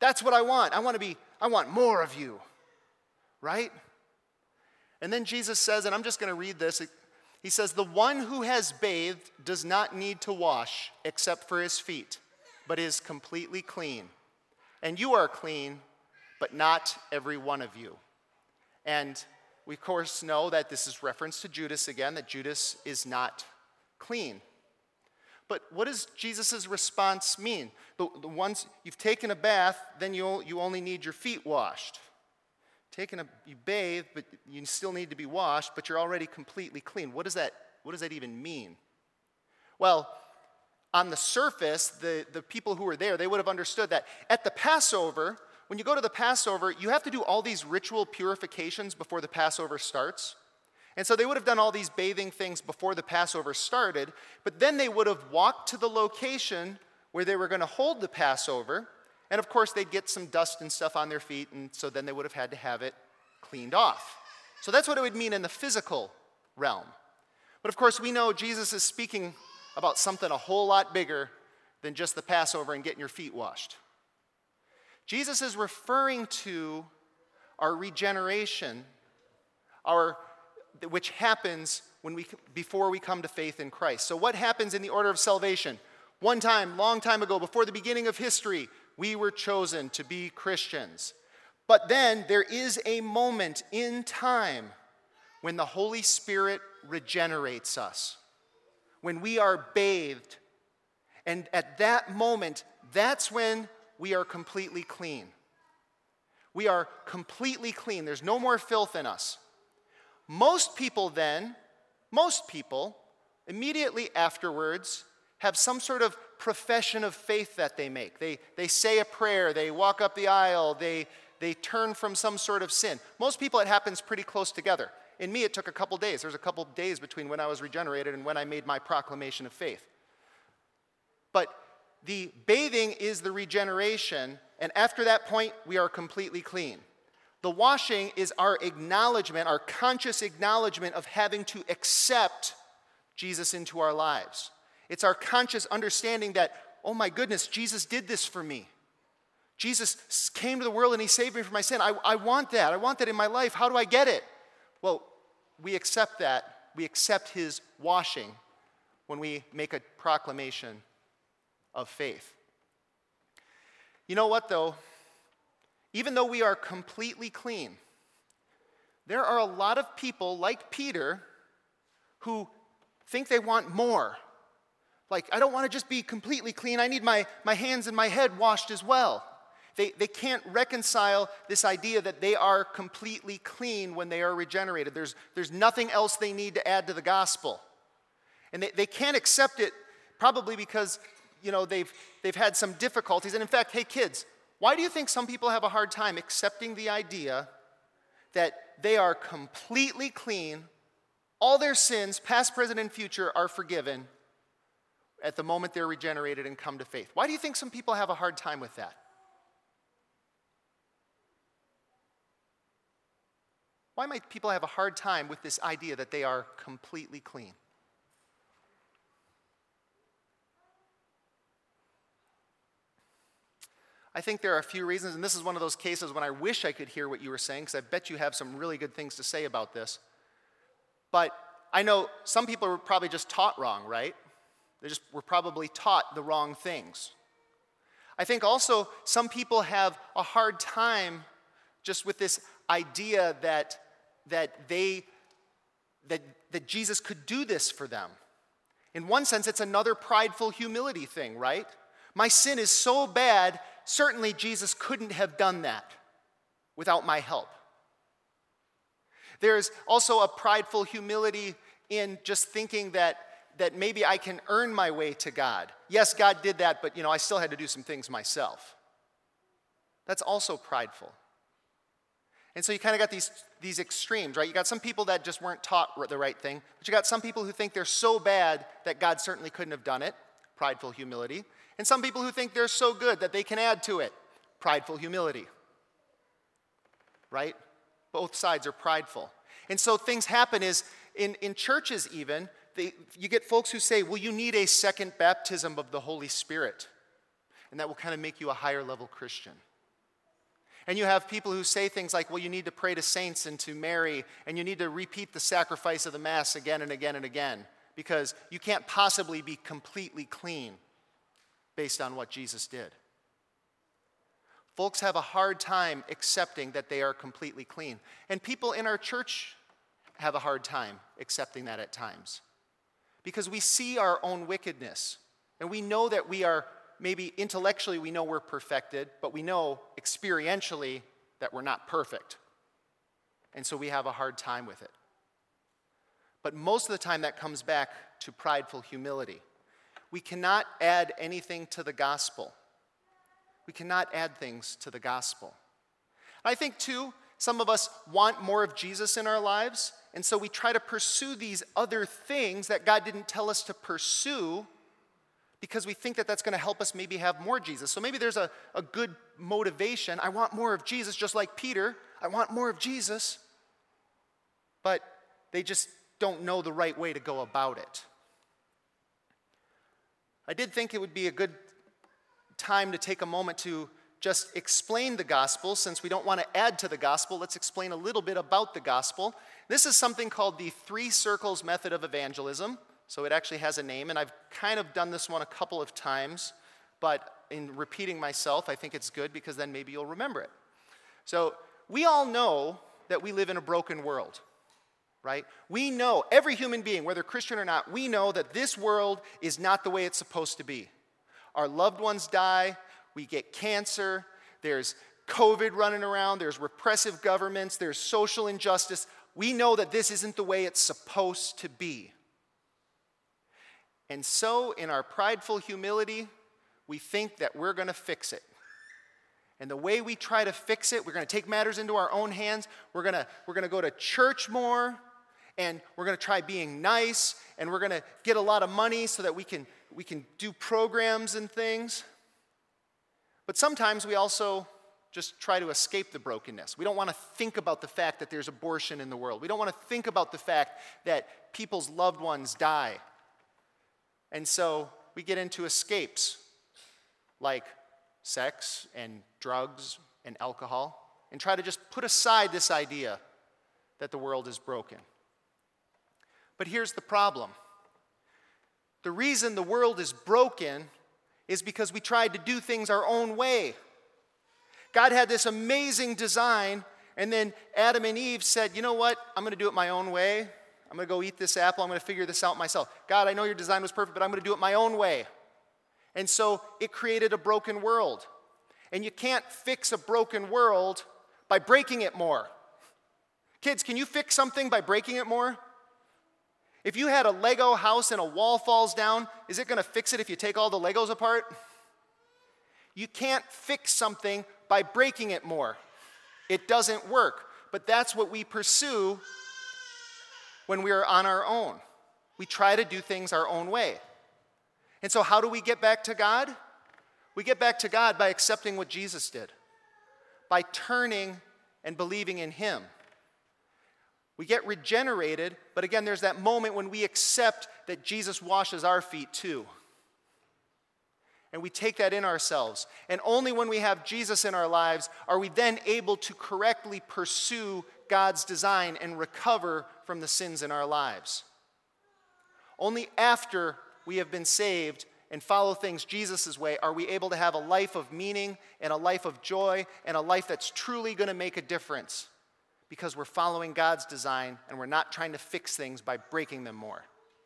That's what I want. I want more of you, right? And then Jesus says, and I'm just going to read this. He says, the one who has bathed does not need to wash except for his feet, but is completely clean. And you are clean, but not every one of you. And we, of course, know that this is reference to Judas again, that Judas is not clean. But what does Jesus' response mean? The ones you've taken a bath, then you only need your feet washed. You bathe, but you still need to be washed, but you're already completely clean. What does that even mean? Well, on the surface, the people who were there, they would have understood that at the Passover, when you go to the Passover, you have to do all these ritual purifications before the Passover starts. And so they would have done all these bathing things before the Passover started, but then they would have walked to the location where they were going to hold the Passover. And of course, they'd get some dust and stuff on their feet, and so then they would have had to have it cleaned off. So that's what it would mean in the physical realm. But of course, we know Jesus is speaking about something a whole lot bigger than just the Passover and getting your feet washed. Jesus is referring to our regeneration, which happens before we come to faith in Christ. So what happens in the order of salvation? One time, long time ago, before the beginning of history, we were chosen to be Christians. But then there is a moment in time when the Holy Spirit regenerates us, when we are bathed. And at that moment, that's when we are completely clean. We are completely clean. There's no more filth in us. Most people, immediately afterwards, have some sort of profession of faith that they make. They say a prayer, they walk up the aisle, they turn from some sort of sin. Most people, it happens pretty close together. In me, it took a couple days. There's a couple days between when I was regenerated and when I made my proclamation of faith. But the bathing is the regeneration, and after that point, we are completely clean. The washing is our acknowledgement, our conscious acknowledgement of having to accept Jesus into our lives. It's our conscious understanding that, oh my goodness, Jesus did this for me. Jesus came to the world and he saved me from my sin. I want that. I want that in my life. How do I get it? Well, we accept that. We accept his washing when we make a proclamation of faith. You know what, though? Even though we are completely clean, there are a lot of people like Peter who think they want more. Like, I don't want to just be completely clean. I need my hands and my head washed as well. They can't reconcile this idea that they are completely clean when they are regenerated. There's nothing else they need to add to the gospel. And they can't accept it probably because, they've had some difficulties. And in fact, hey kids, why do you think some people have a hard time accepting the idea that they are completely clean, all their sins, past, present, and future, are forgiven at the moment they're regenerated and come to faith? Why do you think some people have a hard time with that? Why might people have a hard time with this idea that they are completely clean? I think there are a few reasons, and this is one of those cases when I wish I could hear what you were saying, because I bet you have some really good things to say about this. But I know some people were probably just taught wrong, right? They just were probably taught the wrong things. I think also some people have a hard time just with this idea that Jesus could do this for them. In one sense, it's another prideful humility thing, right? My sin is so bad, certainly Jesus couldn't have done that without my help. There's also a prideful humility in just thinking that maybe I can earn my way to God. Yes, God did that, but I still had to do some things myself. That's also prideful. And so you kind of got these extremes, right? You got some people that just weren't taught the right thing, but you got some people who think they're so bad that God certainly couldn't have done it, prideful humility. And some people who think they're so good that they can add to it, prideful humility. Right? Both sides are prideful. And so things happen is, in churches even, you get folks who say, well, you need a second baptism of the Holy Spirit. And that will kind of make you a higher level Christian. And you have people who say things like, well, you need to pray to saints and to Mary, and you need to repeat the sacrifice of the Mass again and again and again, because you can't possibly be completely clean based on what Jesus did. Folks have a hard time accepting that they are completely clean. And people in our church have a hard time accepting that at times, because we see our own wickedness, and we know that we are, maybe intellectually we know we're perfected, but we know experientially that we're not perfect. And so we have a hard time with it. But most of the time that comes back to prideful humility. We cannot add anything to the gospel. We cannot add things to the gospel. I think, too, some of us want more of Jesus in our lives, and so we try to pursue these other things that God didn't tell us to pursue because we think that that's going to help us maybe have more Jesus. So maybe there's a good motivation. I want more of Jesus, just like Peter. I want more of Jesus. But they just don't know the right way to go about it. I did think it would be a good time to take a moment to just explain the gospel. Since we don't want to add to the gospel, let's explain a little bit about the gospel. This is something called the 3 circles method of evangelism. So it actually has a name, and I've kind of done this one a couple of times, but in repeating myself, I think it's good because then maybe you'll remember it. So we all know that we live in a broken world, right? We know, every human being, whether Christian or not, we know that this world is not the way it's supposed to be. Our loved ones die, we get cancer, there's COVID running around, there's repressive governments, there's social injustice. We know that this isn't the way it's supposed to be. And so, in our prideful humility, we think that we're going to fix it. And the way we try to fix it, we're going to take matters into our own hands. We're going to go to church more, and we're going to try being nice, and we're going to get a lot of money so that we can do programs and things. But sometimes we also just try to escape the brokenness. We don't want to think about the fact that there's abortion in the world. We don't want to think about the fact that people's loved ones die. And so we get into escapes like sex and drugs and alcohol and try to just put aside this idea that the world is broken. But here's the problem. The reason the world is broken is because we tried to do things our own way. God had this amazing design, and then Adam and Eve said, you know what, I'm going to do it my own way. I'm going to go eat this apple. I'm going to figure this out myself. God, I know your design was perfect, but I'm going to do it my own way. And so it created a broken world. And you can't fix a broken world by breaking it more. Kids, can you fix something by breaking it more? If you had a Lego house and a wall falls down, is it going to fix it if you take all the Legos apart? You can't fix something by breaking it more. It doesn't work. But that's what we pursue when we are on our own. We try to do things our own way. And so how do we get back to God? We get back to God by accepting what Jesus did, by turning and believing in Him. We get regenerated, but again, there's that moment when we accept that Jesus washes our feet too. And we take that in ourselves. And only when we have Jesus in our lives are we then able to correctly pursue God's design and recover from the sins in our lives. Only after we have been saved and follow things Jesus' way are we able to have a life of meaning and a life of joy and a life that's truly going to make a difference, because we're following God's design and we're not trying to fix things by breaking them more.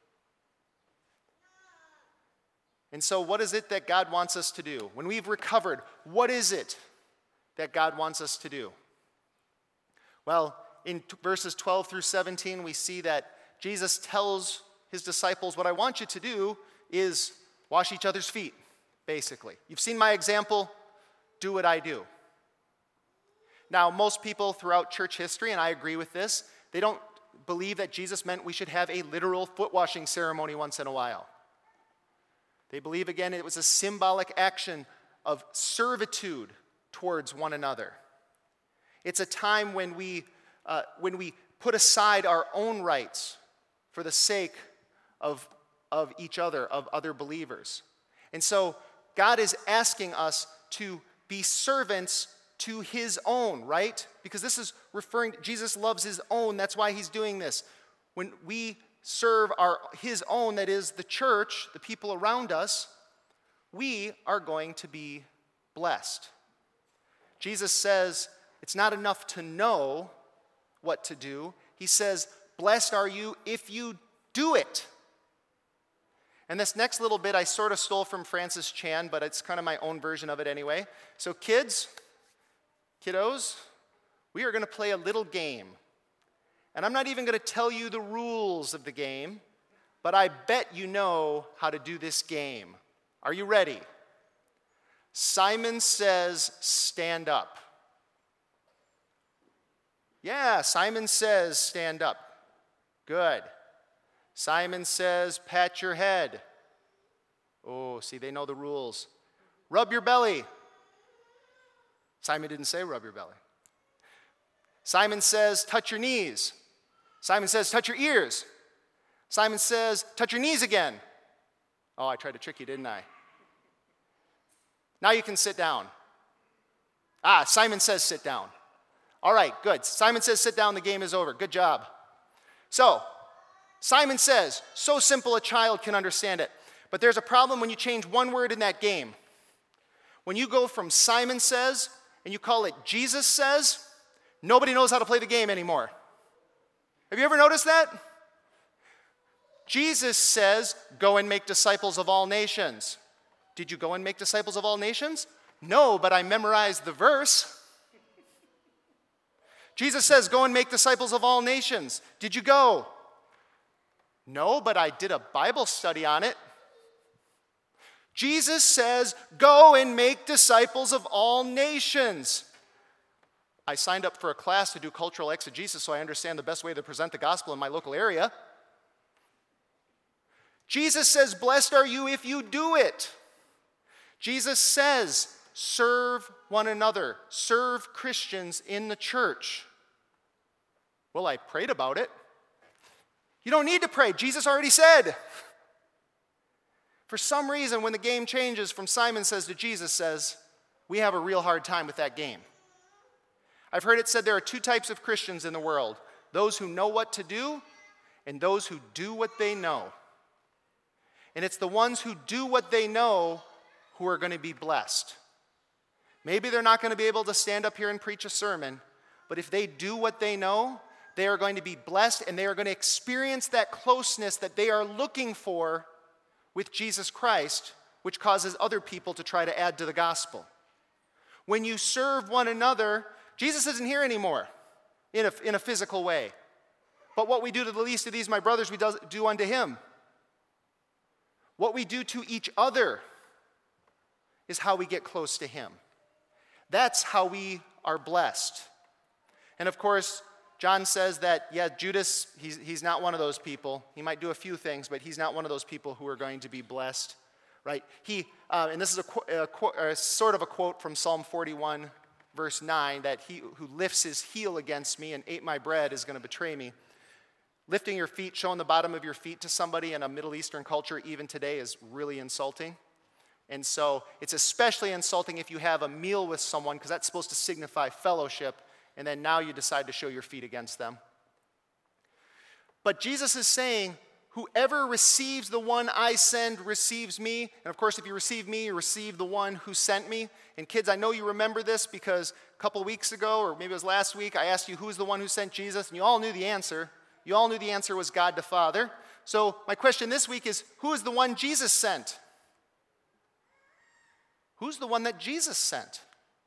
And so what is it that God wants us to do? When we've recovered, what is it that God wants us to do? Well, in verses 12 through 17, we see that Jesus tells his disciples, what I want you to do is wash each other's feet, basically. You've seen my example, do what I do. Now, most people throughout church history, and I agree with this, they don't believe that Jesus meant we should have a literal foot washing ceremony once in a while. They believe, again, it was a symbolic action of servitude towards one another. It's a time when we put aside our own rights for the sake of each other, of other believers. And so God is asking us to be servants to his own, right? Because this is referring, Jesus loves his own, that's why he's doing this. When we serve his own, that is the church, the people around us, we are going to be blessed. Jesus says it's not enough to know what to do. He says, blessed are you if you do it. And this next little bit I sort of stole from Francis Chan, but it's kind of my own version of it anyway. So kiddos, we are going to play a little game. And I'm not even going to tell you the rules of the game, but I bet you know how to do this game. Are you ready? Simon says, stand up. Yeah, Simon says, stand up. Good. Simon says, pat your head. Oh, see, they know the rules. Rub your belly. Simon didn't say rub your belly. Simon says, touch your knees. Simon says, touch your ears. Simon says, touch your knees again. Oh, I tried to trick you, didn't I? Now you can sit down. Simon says sit down. All right, good. Simon says sit down, the game is over. Good job. So, Simon says, so simple a child can understand it. But there's a problem when you change one word in that game. When you go from Simon says and you call it Jesus says, nobody knows how to play the game anymore. Have you ever noticed that? Jesus says, go and make disciples of all nations. Did you go and make disciples of all nations? No, but I memorized the verse. Jesus says, go and make disciples of all nations. Did you go? No, but I did a Bible study on it. Jesus says, go and make disciples of all nations. I signed up for a class to do cultural exegesis so I understand the best way to present the gospel in my local area. Jesus says, blessed are you if you do it. Jesus says, serve one another, serve Christians in the church. Well, I prayed about it. You don't need to pray. Jesus already said. For some reason, when the game changes from Simon says to Jesus says, we have a real hard time with that game. I've heard it said there are two types of Christians in the world, those who know what to do and those who do what they know. And it's the ones who do what they know who are going to be blessed. Maybe they're not going to be able to stand up here and preach a sermon, but if they do what they know, they are going to be blessed and they are going to experience that closeness that they are looking for with Jesus Christ, which causes other people to try to add to the gospel. When you serve one another, Jesus isn't here anymore in a physical way. But what we do to the least of these, my brothers, we do unto him. What we do to each other is how we get close to him. That's how we are blessed. And of course, John says that, Judas, he's not one of those people. He might do a few things, but he's not one of those people who are going to be blessed, right? And this is a sort of a quote from Psalm 41, verse 9, that he who lifts his heel against me and ate my bread is going to betray me. Lifting your feet, showing the bottom of your feet to somebody in a Middle Eastern culture even today is really insulting. And so it's especially insulting if you have a meal with someone, because that's supposed to signify fellowship, and then now you decide to show your feet against them. But Jesus is saying, whoever receives the one I send receives me. And of course, if you receive me, you receive the one who sent me. And kids, I know you remember this because a couple weeks ago, or maybe it was last week, I asked you who's the one who sent Jesus, and you all knew the answer. You all knew the answer was God the Father. So my question this week is, who is the one Jesus sent? Who's the one that Jesus sent?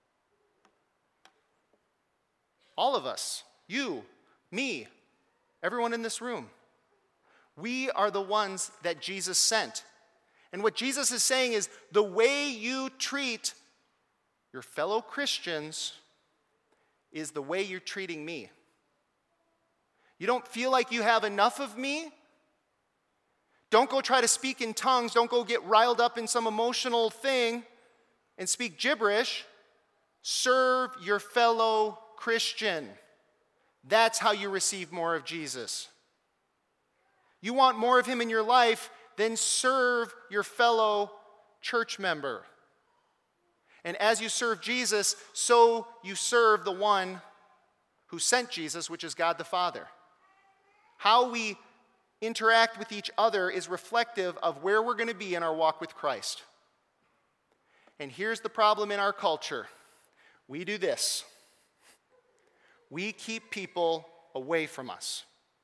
All of us. You, me, everyone in this room. We are the ones that Jesus sent. And what Jesus is saying is the way you treat your fellow Christians is the way you're treating me. You don't feel like you have enough of me? Don't go try to speak in tongues. Don't go get riled up in some emotional thing and speak gibberish. Serve your fellow Christian. That's how you receive more of Jesus. You want more of him in your life, then serve your fellow church member. And as you serve Jesus, so you serve the one who sent Jesus, which is God the Father. How we interact with each other is reflective of where we're going to be in our walk with Christ. And here's the problem in our culture. We do this. We keep people away from us.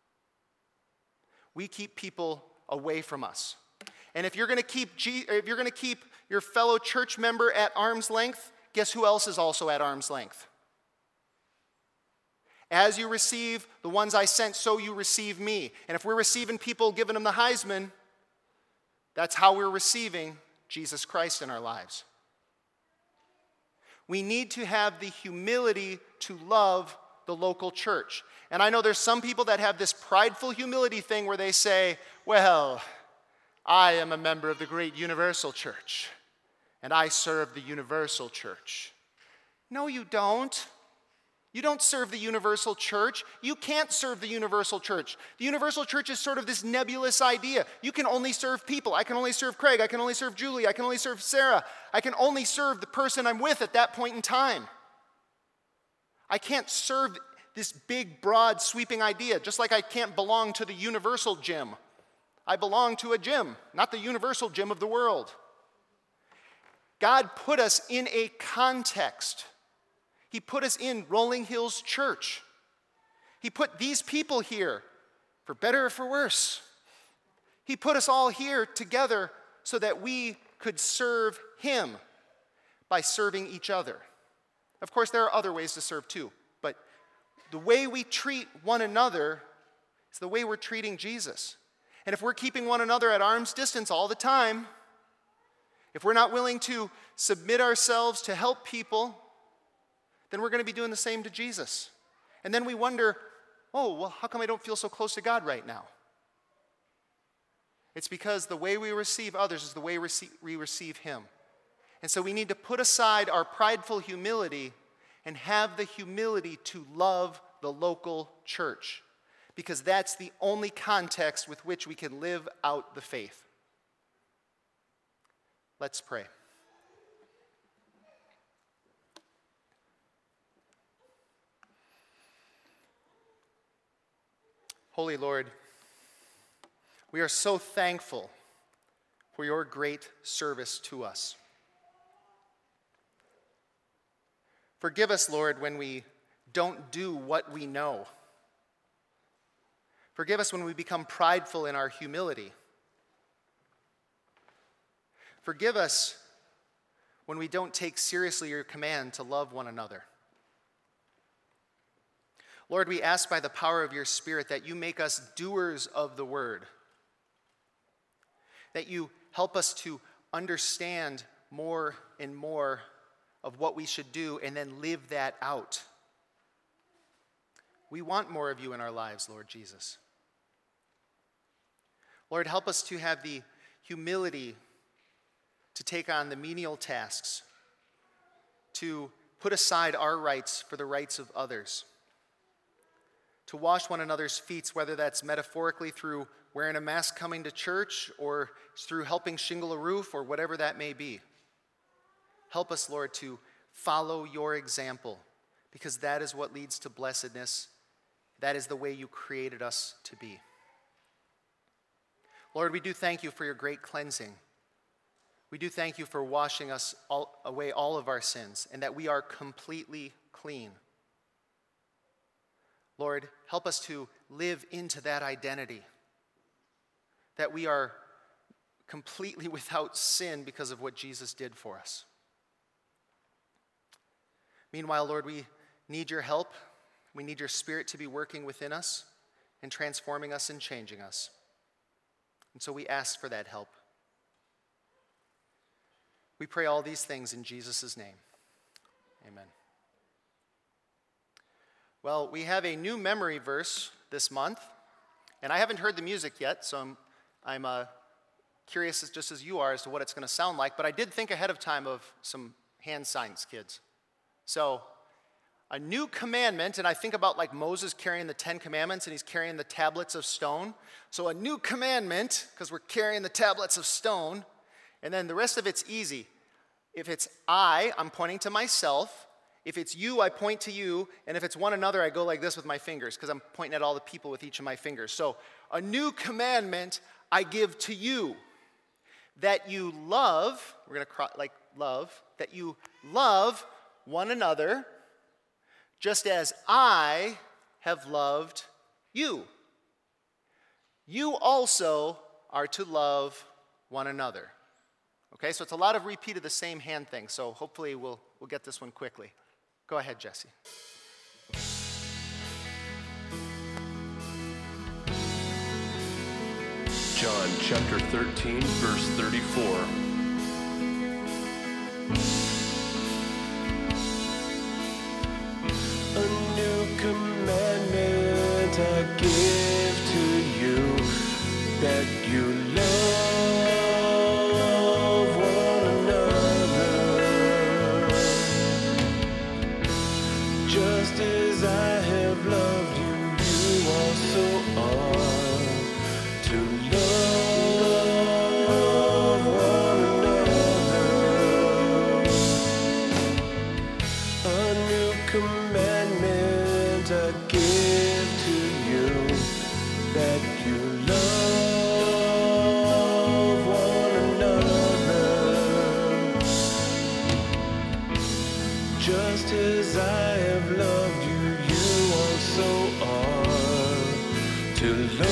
We keep people away from us. And if you're going to keep your fellow church member at arm's length, guess who else is also at arm's length? As you receive the ones I sent, so you receive me. And if we're receiving people, giving them the Heisman, that's how we're receiving Jesus Christ in our lives. We need to have the humility to love the local church. And I know there's some people that have this prideful humility thing where they say, well, I am a member of the great universal church, and I serve the universal church. No, you don't. You don't serve the universal church. You can't serve the universal church. The universal church is sort of this nebulous idea. You can only serve people. I can only serve Craig. I can only serve Julie. I can only serve Sarah. I can only serve the person I'm with at that point in time. I can't serve this big, broad, sweeping idea, just like I can't belong to the universal gym. I belong to a gym, not the universal gym of the world. God put us in a context. He put us in Rolling Hills Church. He put these people here, for better or for worse. He put us all here together so that we could serve Him by serving each other. Of course, there are other ways to serve too, but the way we treat one another is the way we're treating Jesus. And if we're keeping one another at arm's distance all the time, if we're not willing to submit ourselves to help people, then we're going to be doing the same to Jesus. And then we wonder, oh, well, how come I don't feel so close to God right now? It's because the way we receive others is the way we receive Him. And so we need to put aside our prideful humility and have the humility to love the local church, because that's the only context with which we can live out the faith. Let's pray. Holy Lord, we are so thankful for your great service to us. Forgive us, Lord, when we don't do what we know. Forgive us when we become prideful in our humility. Forgive us when we don't take seriously your command to love one another. Lord, we ask by the power of your Spirit that you make us doers of the word, that you help us to understand more and more of what we should do and then live that out. We want more of you in our lives, Lord Jesus. Lord, help us to have the humility to take on the menial tasks, to put aside our rights for the rights of others, to wash one another's feet, whether that's metaphorically through wearing a mask coming to church or through helping shingle a roof or whatever that may be. Help us, Lord, to follow your example, because that is what leads to blessedness. That is the way you created us to be. Lord, we do thank you for your great cleansing. We do thank you for washing us away all of our sins, and that we are completely clean. Lord, help us to live into that identity, that we are completely without sin because of what Jesus did for us. Meanwhile, Lord, we need your help. We need your Spirit to be working within us and transforming us and changing us. And so we ask for that help. We pray all these things in Jesus' name. Amen. Well, we have a new memory verse this month, and I haven't heard the music yet, so I'm curious, just as you are, as to what it's going to sound like, but I did think ahead of time of some hand signs, kids. So, a new commandment, and I think about like Moses carrying the 10 commandments and he's carrying the tablets of stone. So a new commandment, because we're carrying the tablets of stone, and then the rest of it's easy. If it's I, I'm pointing to myself. If it's you, I point to you. And if it's one another, I go like this with my fingers because I'm pointing at all the people with each of my fingers. So a new commandment I give to you, that you love, we're going to like love, that you love one another just as I have loved you. You also are to love one another. Okay, so it's a lot of repeat of the same hand thing, so hopefully we'll get this one quickly. Go ahead, Jesse. John chapter 13, verse 34. A new commandment I give to you, that you love one another, just as I have loved you, you also are to love one another. A new commandment I give to you, that you love one another, just as I have loved you, you also are to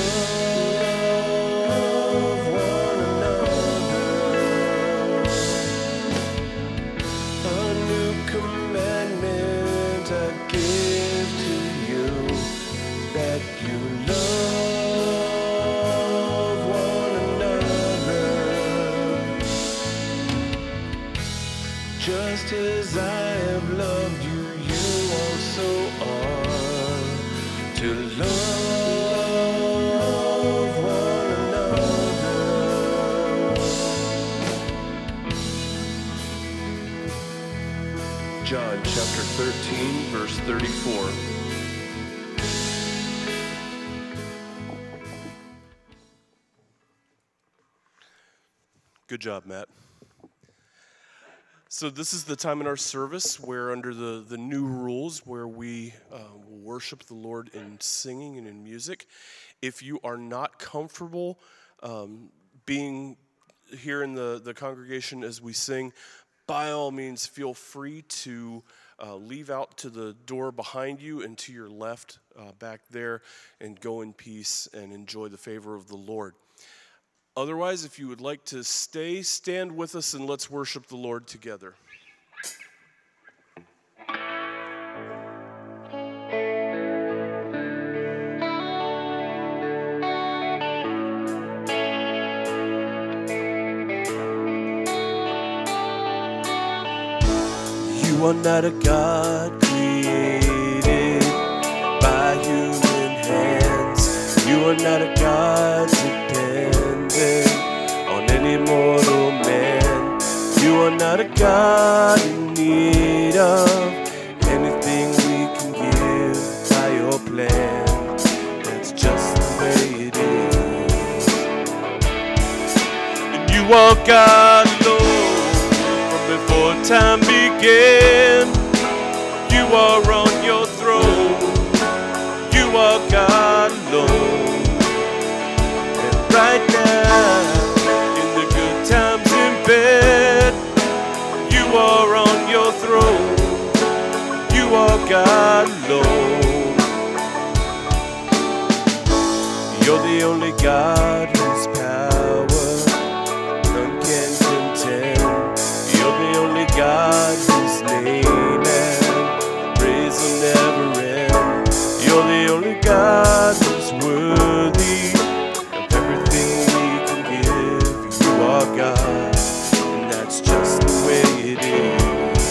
love one another. A new commandment I give to you, that you love one another, just as I have loved you, you also are to love one another. John chapter 13, verse 34. Good job, Matt. So this is the time in our service where under the new rules where we will worship the Lord in singing and in music. If you are not comfortable being here in the congregation as we sing, by all means feel free to leave out to the door behind you and to your left back there and go in peace and enjoy the favor of the Lord. Otherwise, if you would like to stay, stand with us and let's worship the Lord together. You are not a God created by human hands. You are not a God dependent on any mortal man. You are not a God in need of anything we can give by your plan. That's just the way it is. And you are God alone from before time began. You are on your throne. You are God alone. And right now, in the good times in bed, you are on your throne. You are God alone. You're the only God whose power none can contend. You're the only God whose name and praise will never end. You're the only God who's worthy of everything we can give. You are God, and that's just the way it is.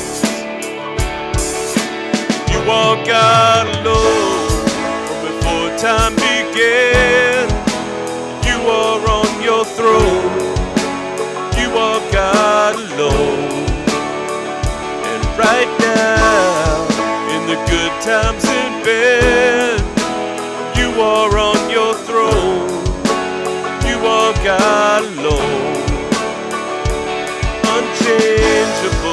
You are God alone from before time began. You are on your throne. You are God alone. And right now, in the good times in bed, you are on your throne. You are God alone. Unchangeable.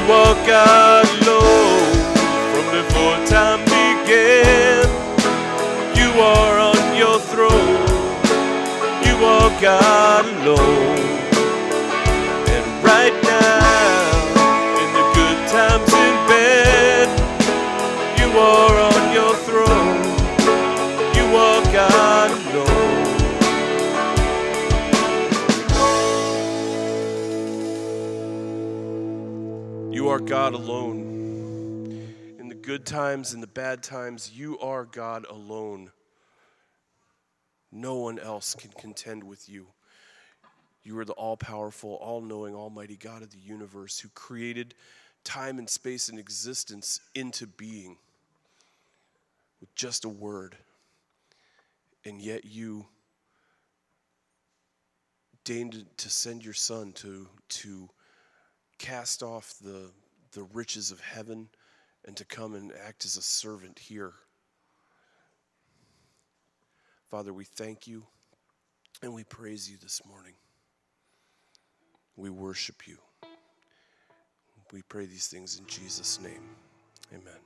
are God alone. From before time began, you are on your throne. You are God alone. And right now, in the good times in bed, you are on your throne. You are God alone. You are God alone. In the good times and the bad times, you are God alone. No one else can contend with you. You are the all-powerful, all-knowing, almighty God of the universe who created time and space and existence into being with just a word. And yet you deigned to send your Son to cast off the riches of heaven and to come and act as a servant here. Father, we thank you and we praise you this morning. We worship you. We pray these things in Jesus' name. Amen.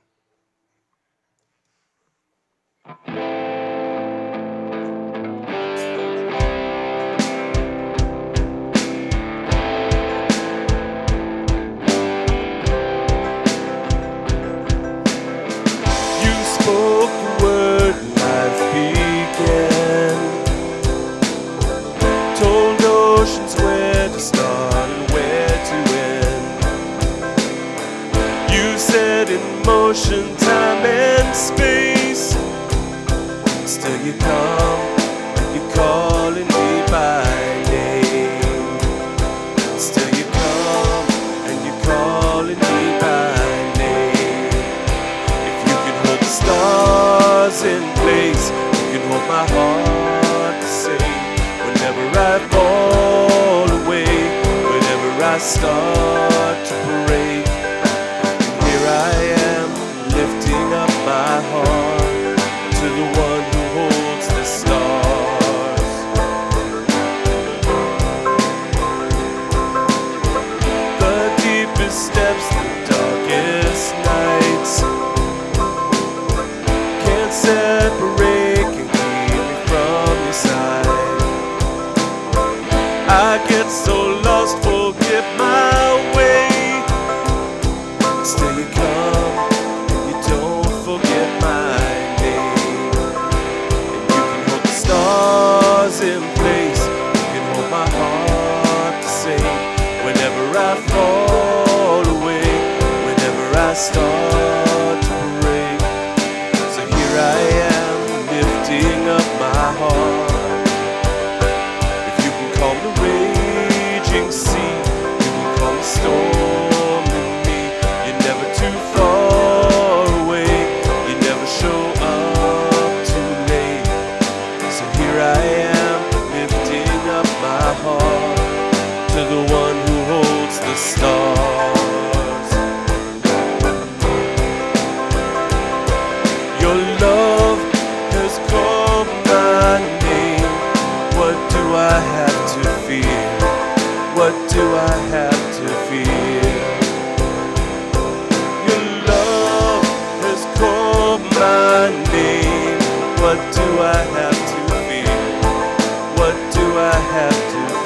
Spoke the word, life began. Told oceans where to start and where to end. You set in motion time and space. Still you come, you're calling me by name. Still you come, and you're calling me by stars in place. You can hold my heart to sing. Whenever I fall away, whenever I start to break, here I am lifting up my heart to the one who holds the stars. The deepest depths, the darkest nights separate, can keep me from your side. I get so lost, forget my way. Still you come, you don't forget my name. And you can hold the stars in place. You can hold my heart to sing. Whenever I fall away, whenever I start to break, I am lifting up my heart. If you can calm the raging sea, you can calm the storm in me. You're never too far away. You never show up too late. So here I am lifting up my heart to the one who holds the stars. Your love has called my name. What do I have to fear? What do I have to fear? Your love has called my name. What do I have to fear? What do I have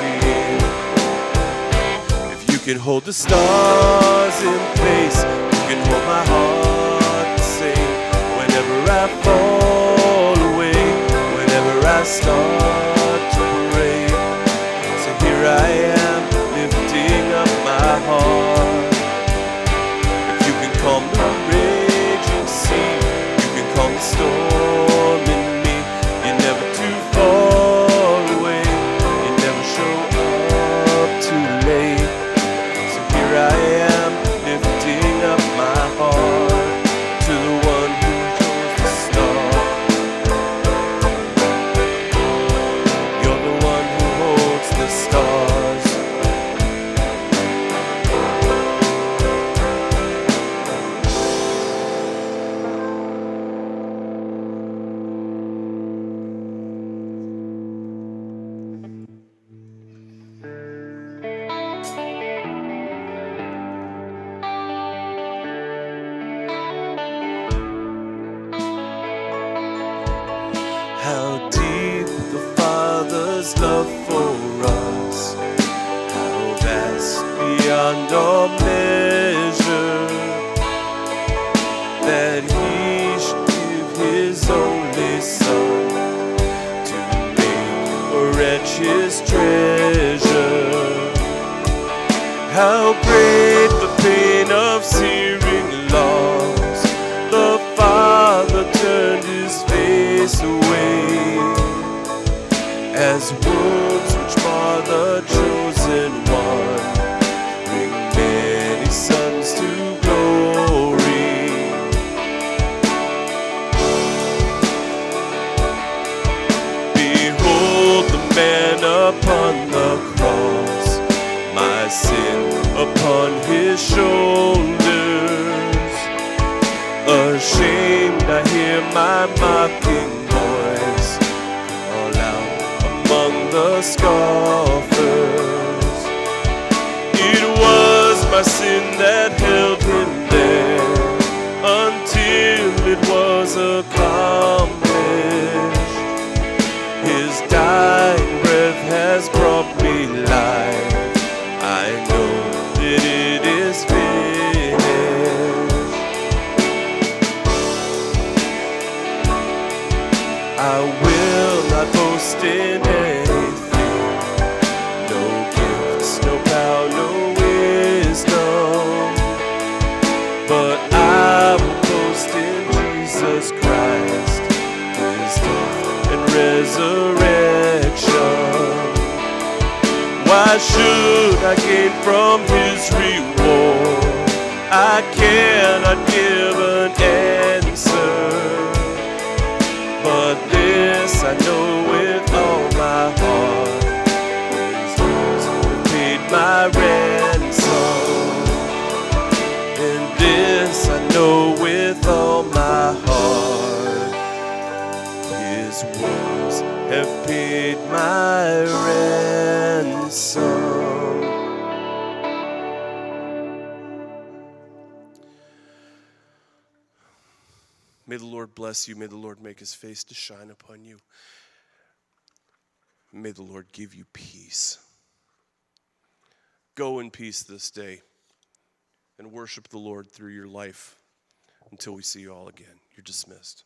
to fear? If you can hold the stars in place, you can hold my heart to sing. Whenever I fall away, whenever I start to break, so here I am lifting up my heart. If you can calm the raging sea, you can calm the storm in me. You're never too far away, you never show up too late. So here I am how great the pain of searing loss. The Father turned his face away, as wounds which mar the chosen one bring many sons to glory. Behold the man upon the cross, my sin upon his shoulders. Ashamed I hear my mocking voice call out among the scoffers. It was my sin that held him there until it was accomplished. His dying breath has brought me life. I know that it is finished. I will not boast in anything, no gifts, no power, no wisdom, but I will boast in Jesus Christ, his death and resurrection. Why should I gain from his reward? I cannot give an answer, but this I know with all my heart, his wounds have paid my ransom. And this I know with all my heart, his wounds have paid my ransom. May the Lord bless you. May the Lord make his face to shine upon you. May the Lord give you peace. Go in peace this day and worship the Lord through your life until we see you all again. You're dismissed.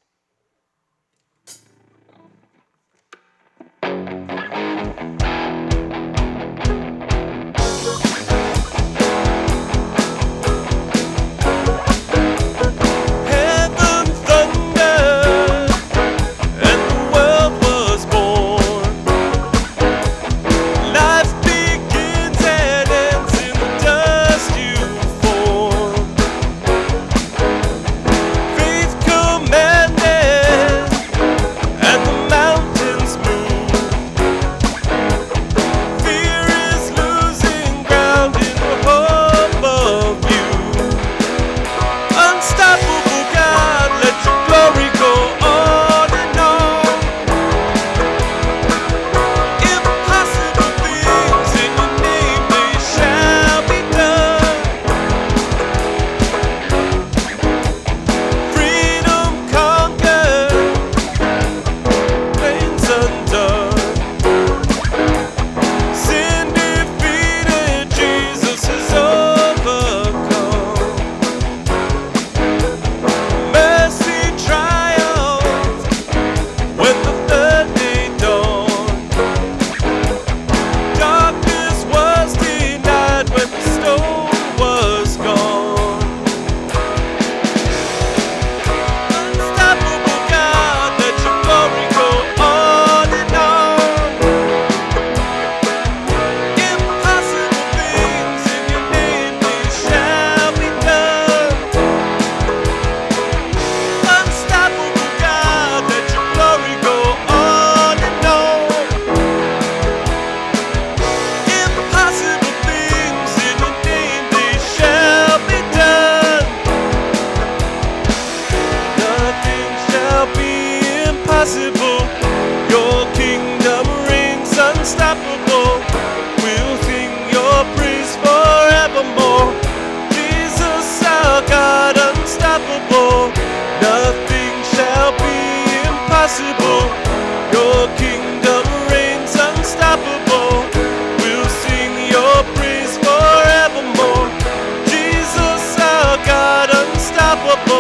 Unstoppable.